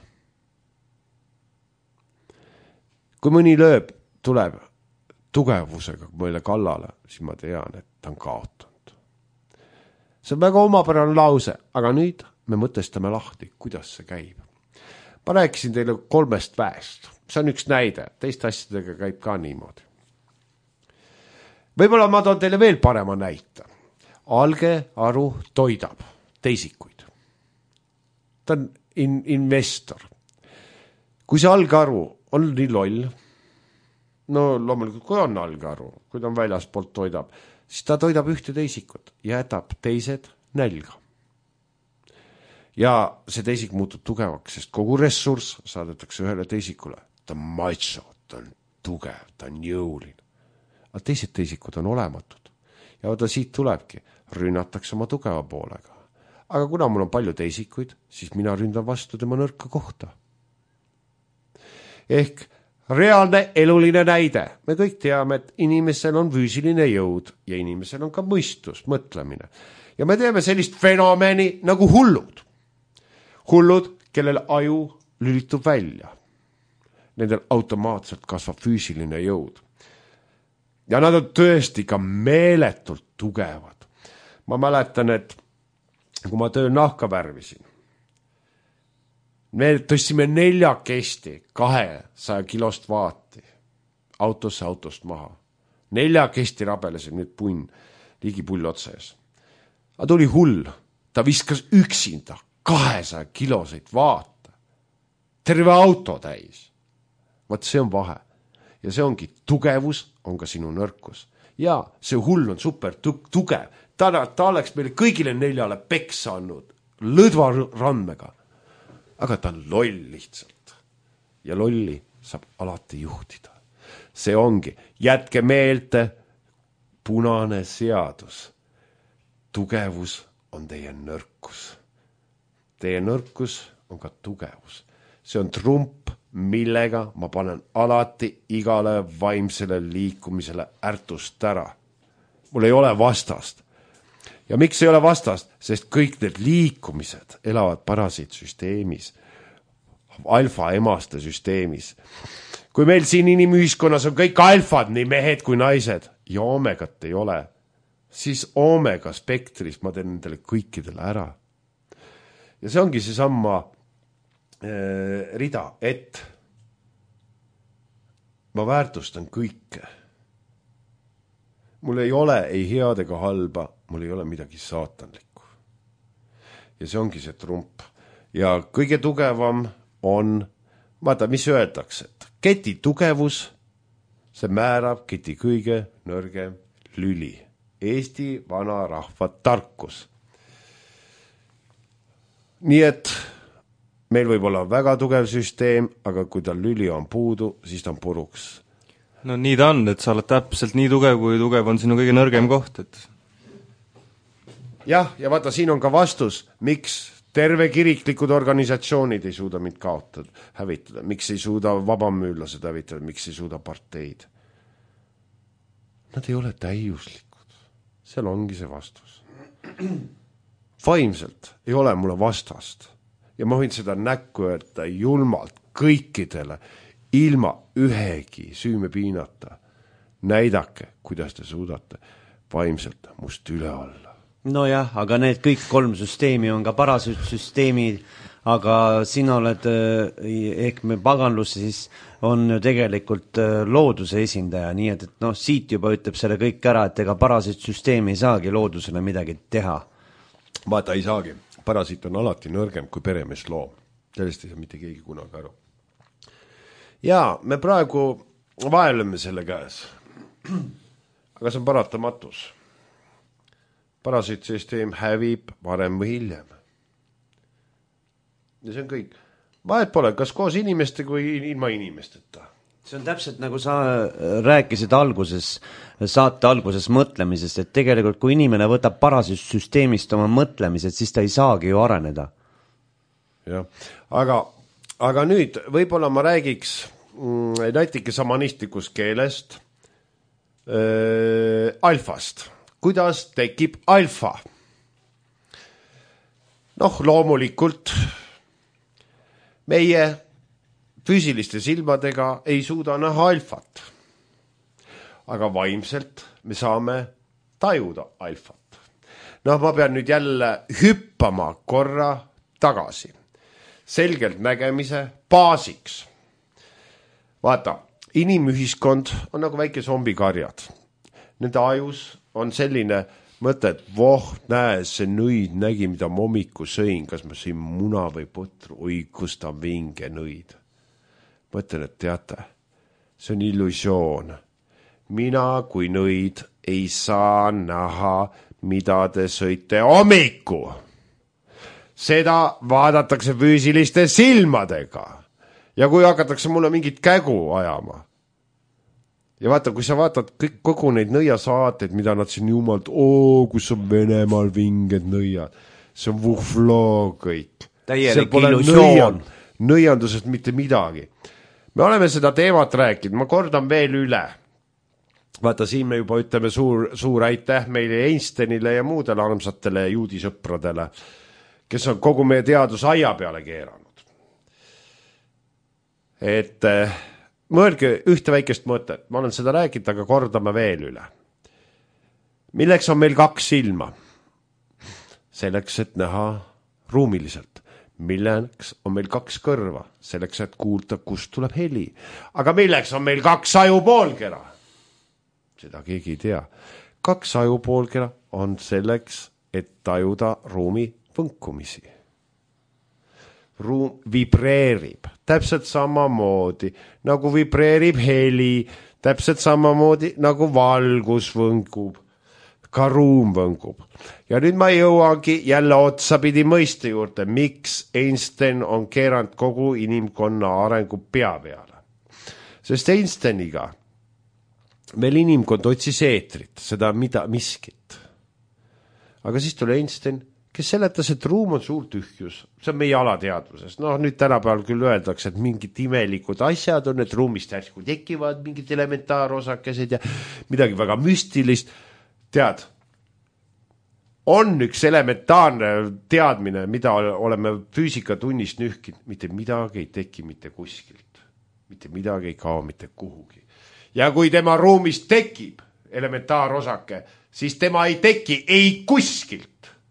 Kui mõni lööb, tuleb tugevusega meile kallale, siis ma tean, et ta on kaotanud. See on väga omapärane lause, aga nüüd me mõtestame lahti, kuidas see käib. Ma rääkisin teile kolmest väest. See on üks näide, teiste asjadega käib ka niimoodi. Võib-olla ma toon teile veel parema näite. Alge Aru toidab teisikuid. Ta on in- investor. Kui see Alge Aru on nii loll, no loomulikult, kui on Alge Aru, kui ta on väljaspoolt toidab, siis ta toidab ühte teisikut ja jätab teised nälga. Ja see teisik muutub tugevaks, sest kogu ressurss saadetakse ühele teisikule. Ta on macho, ta on tugev, ta on jõuline. Aga teised teisikud on olematud. Ja vaata siit tulebki, rünnatakse oma tugeva poolega. Aga kuna mul on palju teisikuid, siis mina ründan vastu tema nõrka kohta. Ehk reaalne eluline näide. Me kõik teame, et inimesel on füüsiline jõud ja inimesel on ka mõistus, mõtlemine. Ja me teeme sellist fenomeni nagu hullud. Hullud, kellel aju lülitub välja. Nendel automaatselt kasvab füüsiline jõud. Ja nad on tõesti ka meeletult tugevad. Ma mäletan, et kui ma töö nahka värvisin, me tõstsime neljakesti kahesaja kilost vaati autosse autost maha. Neljakesti rabelesin nüüd punn, ligi pull otsees. Aga tuli hull, ta viskas üksinda kahesaja kiloseid vaata. Terve auto täis. Vaat see on vahe. Ja see ongi tugevus, on ka sinu nõrkus. Ja see hull on super tugev. Ta, ta oleks meile kõigile neljale peksa andnud lõdva randmega. Aga ta on loll lihtsalt. Ja lolli saab alati juhtida. See ongi, jätke meelte punane seadus. Tugevus on teie nõrkus. Teie nõrkus on ka tugevus. See on trump, millega ma panen alati igale vaimsele liikumisele ärtust ära. Mul ei ole vastast. Ja miks ei ole vastast? Sest kõik need liikumised elavad parasiitsüsteemis, alfa-emaste süsteemis. Kui meil siin inimühiskonnas on kõik alfad, nii mehed kui naised, ja omegat ei ole, siis omega spektris ma teen nendele kõikidele ära. Ja see ongi see samma äh, rida, et ma väärtustan kõike. Mul ei ole ei head ega halba, mul ei ole midagi saatanlikku. Ja see ongi see trump. Ja kõige tugevam on, vaata, mis öeldakse, et keti tugevus, see määrab keti kõige nõrgem lüli. Eesti vana rahva tarkus. Nii et meil võib olla väga tugev süsteem, aga kui tal lüli on puudu, siis ta on puruks.
No nii ta on, et sa oled täpselt nii tugev, kui tugev on sinu kõige nõrgem koht. Et...
jah, ja vaata, siin on ka vastus, miks terve kiriklikud organisatsioonid ei suuda mind kaotada, hävitada, miks ei suuda vabamüürlased hävitada, miks ei suuda parteid. Nad ei ole täiuslikud. Seal ongi see vastus. Vaimselt ei ole mulle vastast. Ja ma võin seda näkku öelda julmalt kõikidele, ilma ühegi süüme piinata. Näidake, kuidas te suudate vaimselt must üle olla.
No jah, aga need kõik kolm süsteemi on ka parasüsteemid, aga sina oled, ehk me paganlus siis on ju tegelikult looduse esindaja, nii et, et noh, siit juba ütleb selle kõik ära, et ega parasüsteemi ei saagi loodusele midagi teha.
Vaata, ei saagi. Parasiit on alati nõrgem kui peremees loom. Sellest ei saa mitte keegi kunagi aru. Ja me praegu vaeleme selle käes. Aga see on paratamatus. Parasiitsüsteem hävib varem või hiljem. Ja see on kõik. Vahet pole, kas koos inimeste kui ilma inimesteta.
See on täpselt nagu sa rääkisid alguses, saate alguses mõtlemisest, et tegelikult kui inimene võtab parasüsteemist oma mõtlemised, siis ta ei saagi ju areneda.
Jah, aga, aga nüüd võib-olla ma räägiks mm, näitike samanistlikus keelest äh, alfast. Kuidas tekib alfa? noh, loomulikult meie füüsiliste silmadega ei suuda näha alfat. Aga vaimselt me saame tajuda alfat. Noh, ma pean nüüd jälle hüppama korra tagasi. Selgelt nägemise baasiks. Vaata, inimühiskond on nagu väike zombikarjad. Nende ajus on selline mõte, et voh, näe, see nõid nägi, mida ma hommiku sõin, kas ma sõin muna või putru, oi, kus ta vinge nõid. Mõtlen, et teate, see on illusioon. Mina kui nõid ei saa näha, mida te sõite hommiku. Seda vaadatakse füüsiliste silmadega. Ja kui hakatakse mulle mingit kägu ajama. Ja vaata, kui sa vaatad kõik, kogu neid nõiasaateid, mida nad siin jumalt, oo, kus on Venemaal vinged nõiad. See on vuhfloo kõik.
Täielik illusioon.
Nõiandusest mitte midagi. Me oleme seda teemat rääkinud, ma kordan veel üle. Vaata, siin me juba ütleme suur, suur aitäh meile Einsteinile ja muudele armsatele juudisõpradele, kes on kogu meie teadus aia peale keeranud. Et mõelge ühte väikest mõtet, ma olen seda rääkinud, aga kordame veel üle. Milleks on meil kaks silma? Selleks, et näha ruumiliselt. Milleks on meil kaks kõrva? Selleks, et kuulda, kust tuleb heli. Aga milleks on meil kaks ajupoolkera? Seda keegi ei tea. Kaks ajupoolkera on selleks, et tajuda ruumi võnkumisi. Ruum vibreerib täpselt samamoodi, nagu vibreerib heli, täpselt samamoodi, nagu valgus võngub, ka ruum võngub. Ja nüüd ma jõuangi jälle otsapidi mõiste juurde, miks Einstein on keeranud kogu inimkonna arengu pea peale. Sest Einsteiniga meil inimkond otsis eetrit, seda mida miskit. Aga siis tuli Einstein, kes seletas, et ruum on suur tühjus. See on meie alateadvuses. No nüüd tänapäeval küll öeldakse, et mingid imelikud asjad on, et ruumist järsku tekivad mingid elementaarosakesed ja midagi väga müstilist. Tead, on üks elementaarne teadmine, mida oleme füüsikatunnist nühkinud. Mitte midagi ei teki mitte kuskilt. Mitte midagi ei kao mitte kuhugi. Ja kui tema ruumist tekib elementaarosake, siis tema ei teki ei kuskilt.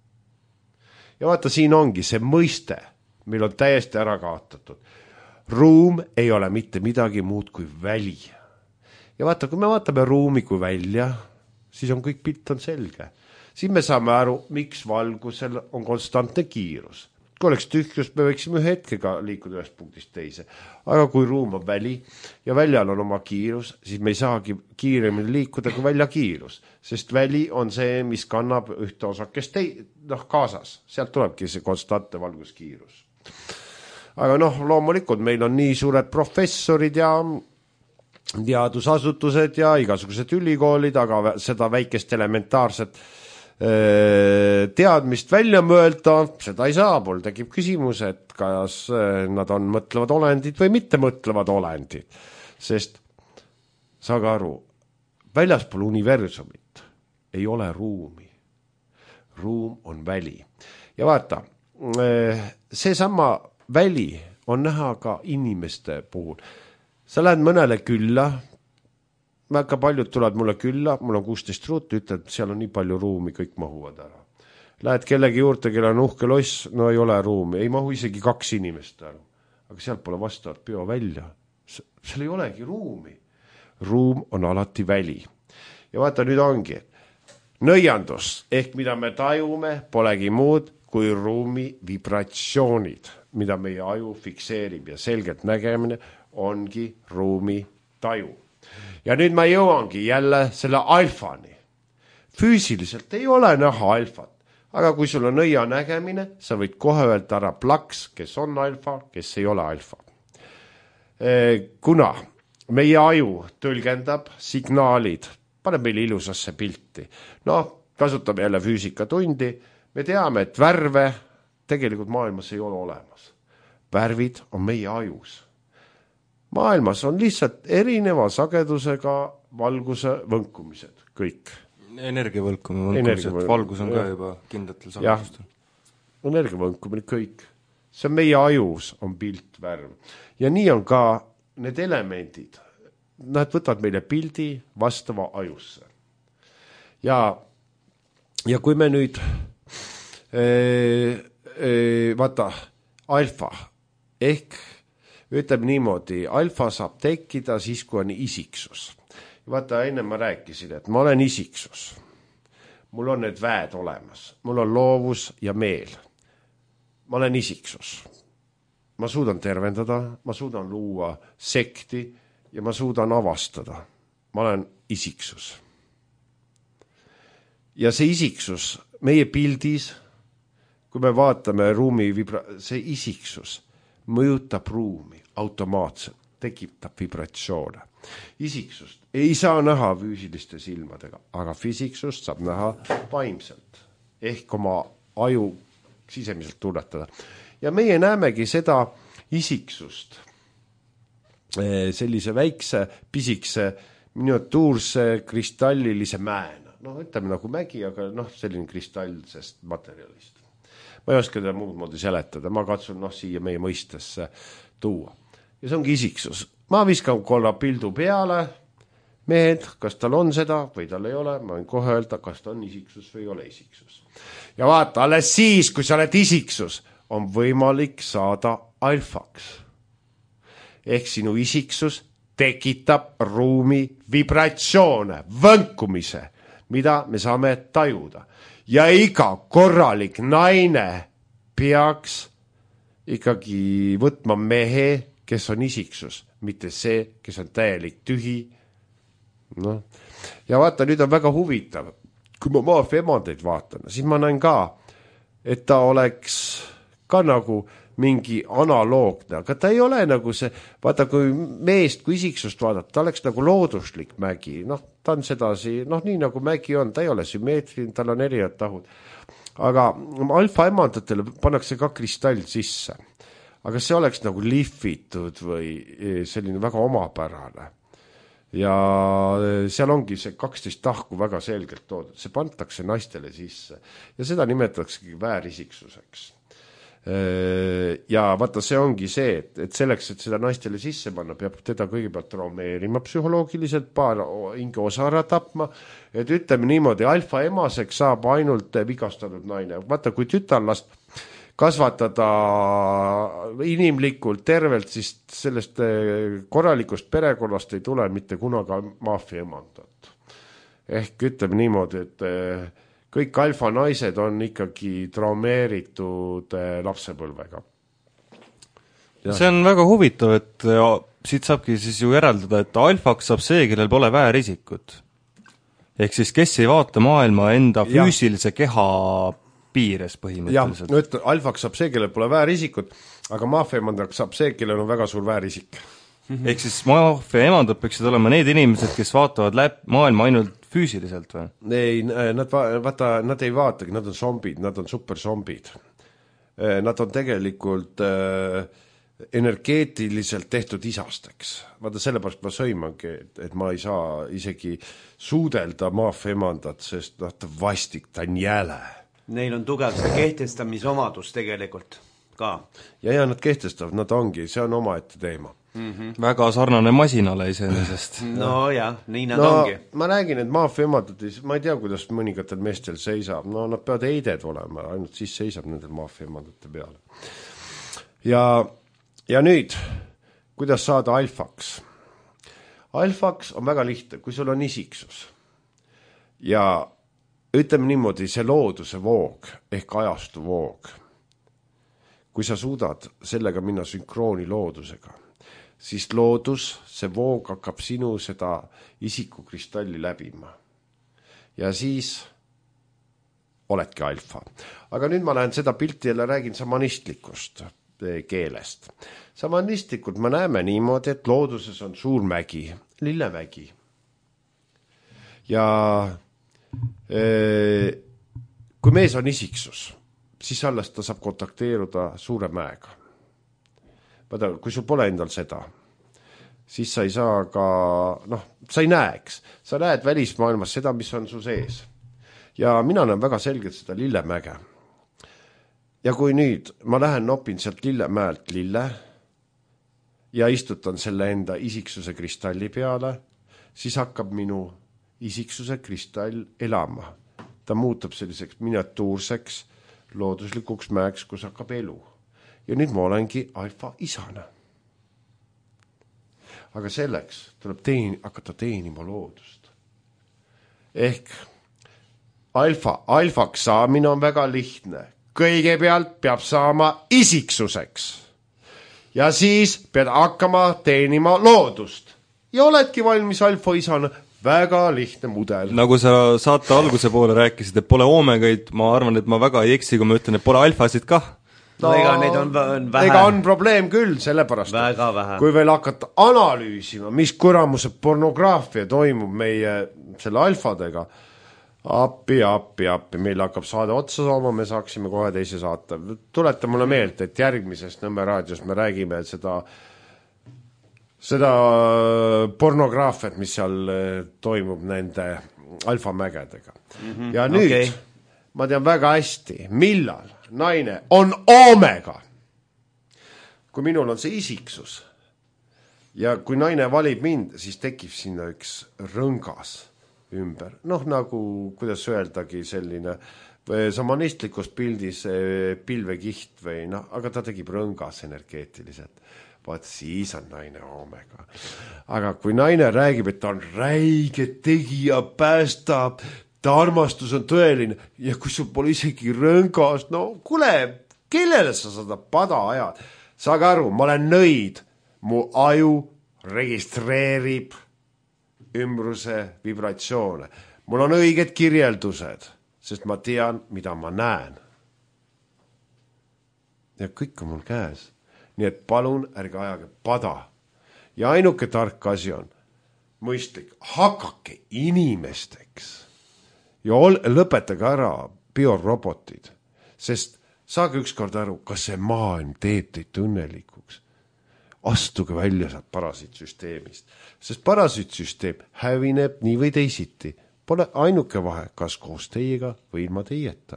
Ja vaata, siin ongi see mõiste, meil on täiesti ära kaotatud. Ruum ei ole mitte midagi muud kui väli. Ja vaata, kui me vaatame ruumi kui välja, siis on kõik pilt on selge. Siis me saame aru, miks valgusel on konstantne kiirus. Kui oleks tühjus, me võiksime ühe hetkega liikuda ühest punktist teise. Aga kui ruum on väli ja väljal on oma kiirus, siis me ei saagi kiiremini liikuda kui välja kiirus. Sest väli on see, mis kannab ühte osakest tei- noh, kaasas. Sealt tulebki see konstantne valguskiirus. Aga noh, loomulikult meil on nii suured professorid ja teadusasutused ja igasugused ülikoolid, aga seda väikest elementaarset teadmist välja mõelda, seda ei saa, mul tekib küsimus, et kas nad on mõtlevad olendid või mitte mõtlevad olendid, sest saage aru, väljaspool universumit ei ole ruumi. Ruum on väli. Ja vaata, seesama väli on näha ka inimeste puhul. Sa lähed mõnele külla, väga paljud tulevad mulle külla, mul on kuusteist ruutu, ütled, seal on nii palju ruumi, kõik mahuvad ära. Lähed kellegi juurde, kelle on uhke loss, no ei ole ruumi, ei mahu isegi kaks inimest ära. Aga sealt pole vastavat peo välja. Seal ei olegi ruumi. Ruum on alati väli. Ja vaata, nüüd ongi, nõiandus, ehk mida me tajume, polegi muud kui ruumi vibratsioonid, mida meie aju fikseerib ja selgelt nägemine ongi ruumi taju. Ja nüüd ma jõuangi jälle selle alfani. Füüsiliselt ei ole näha alfat, aga kui sul on nõia nägemine, sa võid kohe öelda ära plaks, kes on alfa, kes ei ole alfa. Kuna meie aju tõlgendab signaalid, paneb meile ilusasse pilti. No, kasutame jälle füüsikatundi, me teame, et värve tegelikult maailmas ei ole olemas. Värvid on meie ajus. Maailmas on lihtsalt erineva sagedusega valguse võnkumised, kõik.
Energiavõlkumine, valgus on ka juba kindlatel sagedustel.
energiavõnkumine, kõik. See on meie ajus, on pilt, värv. Ja nii on ka need elemendid. Nad võtavad meile pildi vastava ajusse. Ja, ja kui me nüüd ee, ee, vaata, alfa ehk ütleme niimoodi, alfa saab tekkida siis, kui on isiksus. Vaata, enne ma rääkisin, et ma olen isiksus. Mul on need väed olemas. Mul on loovus ja meel. Ma olen isiksus. Ma suudan tervendada, ma suudan luua sekti ja ma suudan avastada. Ma olen isiksus. Ja see isiksus, meie pildis, kui me vaatame ruumi, vibra- see isiksus mõjutab ruumi automaatselt, tekitab vibratsioone. Isiksust ei saa näha füüsiliste silmadega, aga füüsiksust saab näha vaimselt ehk oma aju sisemiselt tunnetada. Ja meie näemegi seda isiksust sellise väikse, pisikse, miniatuurse, kristallilise mäena. Noh, ütleme nagu mägi, aga noh, selline kristallsest materjalist. Ma ei oska teda muud moodi seletada, ma katsun noh, siia meie mõistesse tuua. Ja see ongi isiksus. Ma viskan kolla pildu peale, mehed, kas tal on seda või tal ei ole, ma võin kohe öelda, kas ta on isiksus või ei ole isiksus. Ja vaata, alles siis, kui sa oled isiksus, on võimalik saada alfaks. Ehk sinu isiksus tekitab ruumi vibratsioone, võnkumise, mida me saame tajuda. Ja iga korralik naine peaks ikkagi võtma mehe, kes on isiksus, mitte see, kes on täielik tühi. No. Ja vaata, nüüd on väga huvitav. Kui ma maafia emandeid vaatan, siis ma näen ka, et ta oleks ka nagu mingi analoogne, aga ta ei ole nagu see, vaata kui meest, kui isiksust vaadata, ta oleks nagu looduslik mägi, noh, ta on sedasi, noh, nii nagu mägi on, ta ei ole sümmeetriline, tal on erinevad tahud. Aga alfa emandatele pannakse ka kristall sisse, aga see oleks nagu lihvitud või selline väga omapärane. Ja seal ongi see kaksteist tahku väga selgelt toodud, see pantakse naistele sisse ja seda nimetatakse väärisiksuseks. Ja vaata, see ongi see, et, et selleks, et seda naistele sisse panna, peab teda kõigepealt traumeerima psühholoogiliselt, paar hinge osa ära tapma, et ütleme niimoodi, alfa emaseks saab ainult vigastatud naine. Vaata, kui tütarlast kasvatada inimlikult, tervelt, siis sellest korralikust perekonnast ei tule mitte kunagi maafia emandat. Ehk ütleme niimoodi, et kõik alfa naised on ikkagi traumeeritud lapsepõlvega.
Ja. See on väga huvitav, et ja, siit saabki siis ju järeldada, et alfaks saab see, kellel pole väärisikut. Ehk siis kes ei vaata maailma enda ja. Füüsilise keha piires põhimõtteliselt.
Jah, no et alfaks saab see, kellel pole väärisikut, aga maafia emandaks saab see, kellel on väga suur väärisik.
Mm-hmm. Ehk siis maafia emandad peaksid olema need inimesed, kes vaatavad läb maailma ainult füüsiliselt või?
Ei, nad, vaata, nad ei vaatagi, nad on zombid, nad on superzombid. Nad on tegelikult äh, energeetiliselt tehtud isasteks. Vaata, sellepärast ma sõimangi, et, et ma ei saa isegi suudelda maafia emandat, sest noh, ta vastik, ta on jäle.
Neil on tugev see kehtestamisomadus tegelikult ka.
Ja, ja nad kehtestavad, nad ongi, see on omaette teema.
Mm-hmm. Väga sarnane masinale iseenesest.
No jah, nii nad
no,
ongi.
Ma räägin, et maafia emandat, ma ei tea, kuidas mõningatel meestel seisab. No nad peavad eided olema, ainult siis seisab nendel maafia emandate peale. Ja, ja nüüd, kuidas saada alfaks? Alfaks on väga lihtne, kui sul on isiksus. Ja ütleme niimoodi, see looduse voog ehk ajastu voog. Kui sa suudad sellega minna sünkrooni loodusega, siis loodus, see voog hakkab sinu seda isikukristalli läbima. Ja siis oledki alfa. Aga nüüd ma lähen seda pilti jälle räägin samanistlikust keelest. Samanistlikult me näeme niimoodi, et looduses on suur mägi, lillemägi. Ja kui mees on isiksus, siis alles ta saab kontakteeruda suure mäega. Vaata, kui sul pole endal seda, siis sa ei saa ka, noh, sa ei näeks. Sa näed välismaailmas seda, mis on su sees. Ja mina näen väga selgelt seda lillemäge. ja kui nüüd ma lähen nopin sealt Lillemäelt lille ja istutan selle enda isiksuse kristalli peale, siis hakkab minu isiksuse kristall elama. Ta muutub selliseks miniatuurseks looduslikuks mäeks, kus hakkab elu. Ja nüüd ma olengi alfa isana. Aga selleks tuleb teen, hakata teenima loodust. Ehk alfa, alfaks saamine on väga lihtne. Kõigepealt peab saama isiksuseks. Ja siis pead hakkama teenima loodust. Ja oledki valmis alfa isana. Väga lihtne mudel.
Nagu sa saate alguse poole rääkisid, et pole oomegaid, ma arvan, et ma väga ei eksi, kui ma ütlen, et pole alfasid kah.
No, no ega neid on, on vähe.
Ega on probleem küll, sellepärast.
Väga vähe.
Kui veel hakata analüüsima, mis kuramuse pornograafia toimub meie selle alfadega, appi, appi, appi, meil hakkab saade otsa saama, me saaksime kohe teise saata. Tuleta mulle meelt, et järgmisest Nõmme raadios me räägime seda seda pornograafiat, mis seal toimub nende alfamägedega. Mm-hmm. Ja nüüd, okay. Ma tean väga hästi, millal naine on oomega. Kui minul on see isiksus ja kui naine valib mind, siis tekib sinna üks rõngas ümber. Noh, nagu, kuidas öeldagi selline samanistlikus pildis pilvekiht või noh, aga ta tegib rõngas energeetiliselt. Vaat siis on naine oomega. Aga kui naine räägib, et ta on räige tegija, päästab, ta armastus on tõeline ja kui sul pole isegi rõngas, no kuule, kellele sa seda pada ajad? Saage aru, ma olen nõid, mu aju registreerib ümbruse vibratsioone. Mul on õiged kirjeldused, sest ma tean, mida ma näen. Ja kõik on mul käes. Nii et palun ärge ajage pada. Ja ainuke tark asi on mõistlik, hakake inimesteks ja ol, lõpetage ära biorobotid, sest saage ükskord aru, kas see maailm teeb teid õnnelikuks. Astuge välja sealt parasiitsüsteemist, sest parasiitsüsteem hävineb nii või teisiti. Pole ainuke vahe, kas koos teiega või ilma teieta.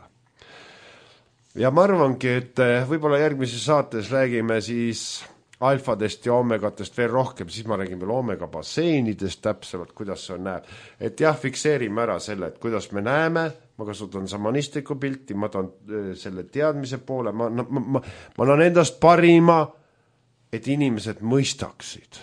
Ja ma arvangi, et võib-olla järgmises saates räägime siis alfadest ja omegatest veel rohkem, siis ma räägin veel omega basseinidest täpsemalt, kuidas see on näeb. Et jah, fikseerime ära selle, et kuidas me näeme, ma kasutan samanistlikku pilti, ma tahan selle teadmise poole, ma, ma, ma, ma annan endast parima, et inimesed mõistaksid.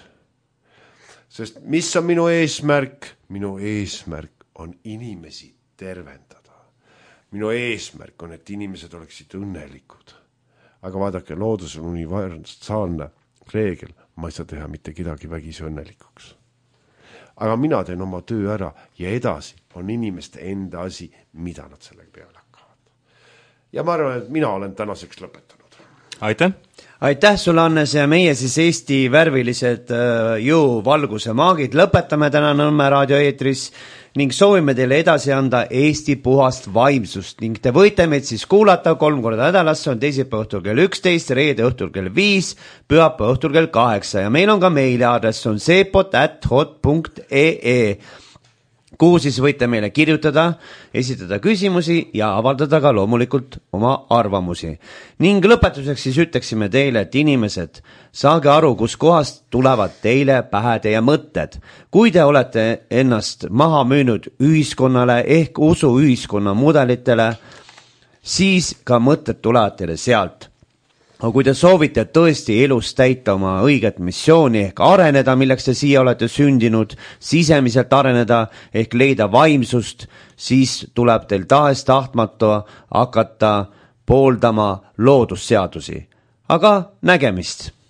Sest mis on minu eesmärk? Minu eesmärk on inimesi tervendada. Minu eesmärk on, et inimesed oleksid õnnelikud. Aga vaadake, loodus on universaalne reegel. Ma ei saa teha mitte kedagi vägisi õnnelikuks. Aga mina teen oma töö ära ja edasi on inimeste enda asi, mida nad sellega peale hakkavad. Ja ma arvan, et mina olen tänaseks lõpetanud.
Aitäh!
Aitäh sulle, Annes, ja meie siis Eesti värvilised äh, jõu valguse maagid lõpetame täna Nõmme raadio eetris ning soovime teile edasi anda Eesti puhast vaimsust ning te võite meid siis kuulata kolm korda nädalas, on teisipäeva õhtul kell üksteist, reede õhtul kell viis, pühapäeva õhtul kell kaheksa ja meil on ka meiliaadress on seepot at hot punkt ee, kuhu siis võite meile kirjutada, esitada küsimusi ja avaldada ka loomulikult oma arvamusi. Ning lõpetuseks siis ütleksime teile, et inimesed, saage aru, kus kohast tulevad teile pähe teie mõtted. Kui te olete ennast maha müünud ühiskonnale ehk usu ühiskonna mudelitele, siis ka mõtted tulevad teile sealt. Aga kui te soovite tõesti elus täita oma õiget missiooni ehk areneda, milleks te siia olete sündinud, sisemiselt areneda ehk leida vaimsust, siis tuleb teil tahes tahtmatu hakata pooldama loodusseadusi. Aga nägemist!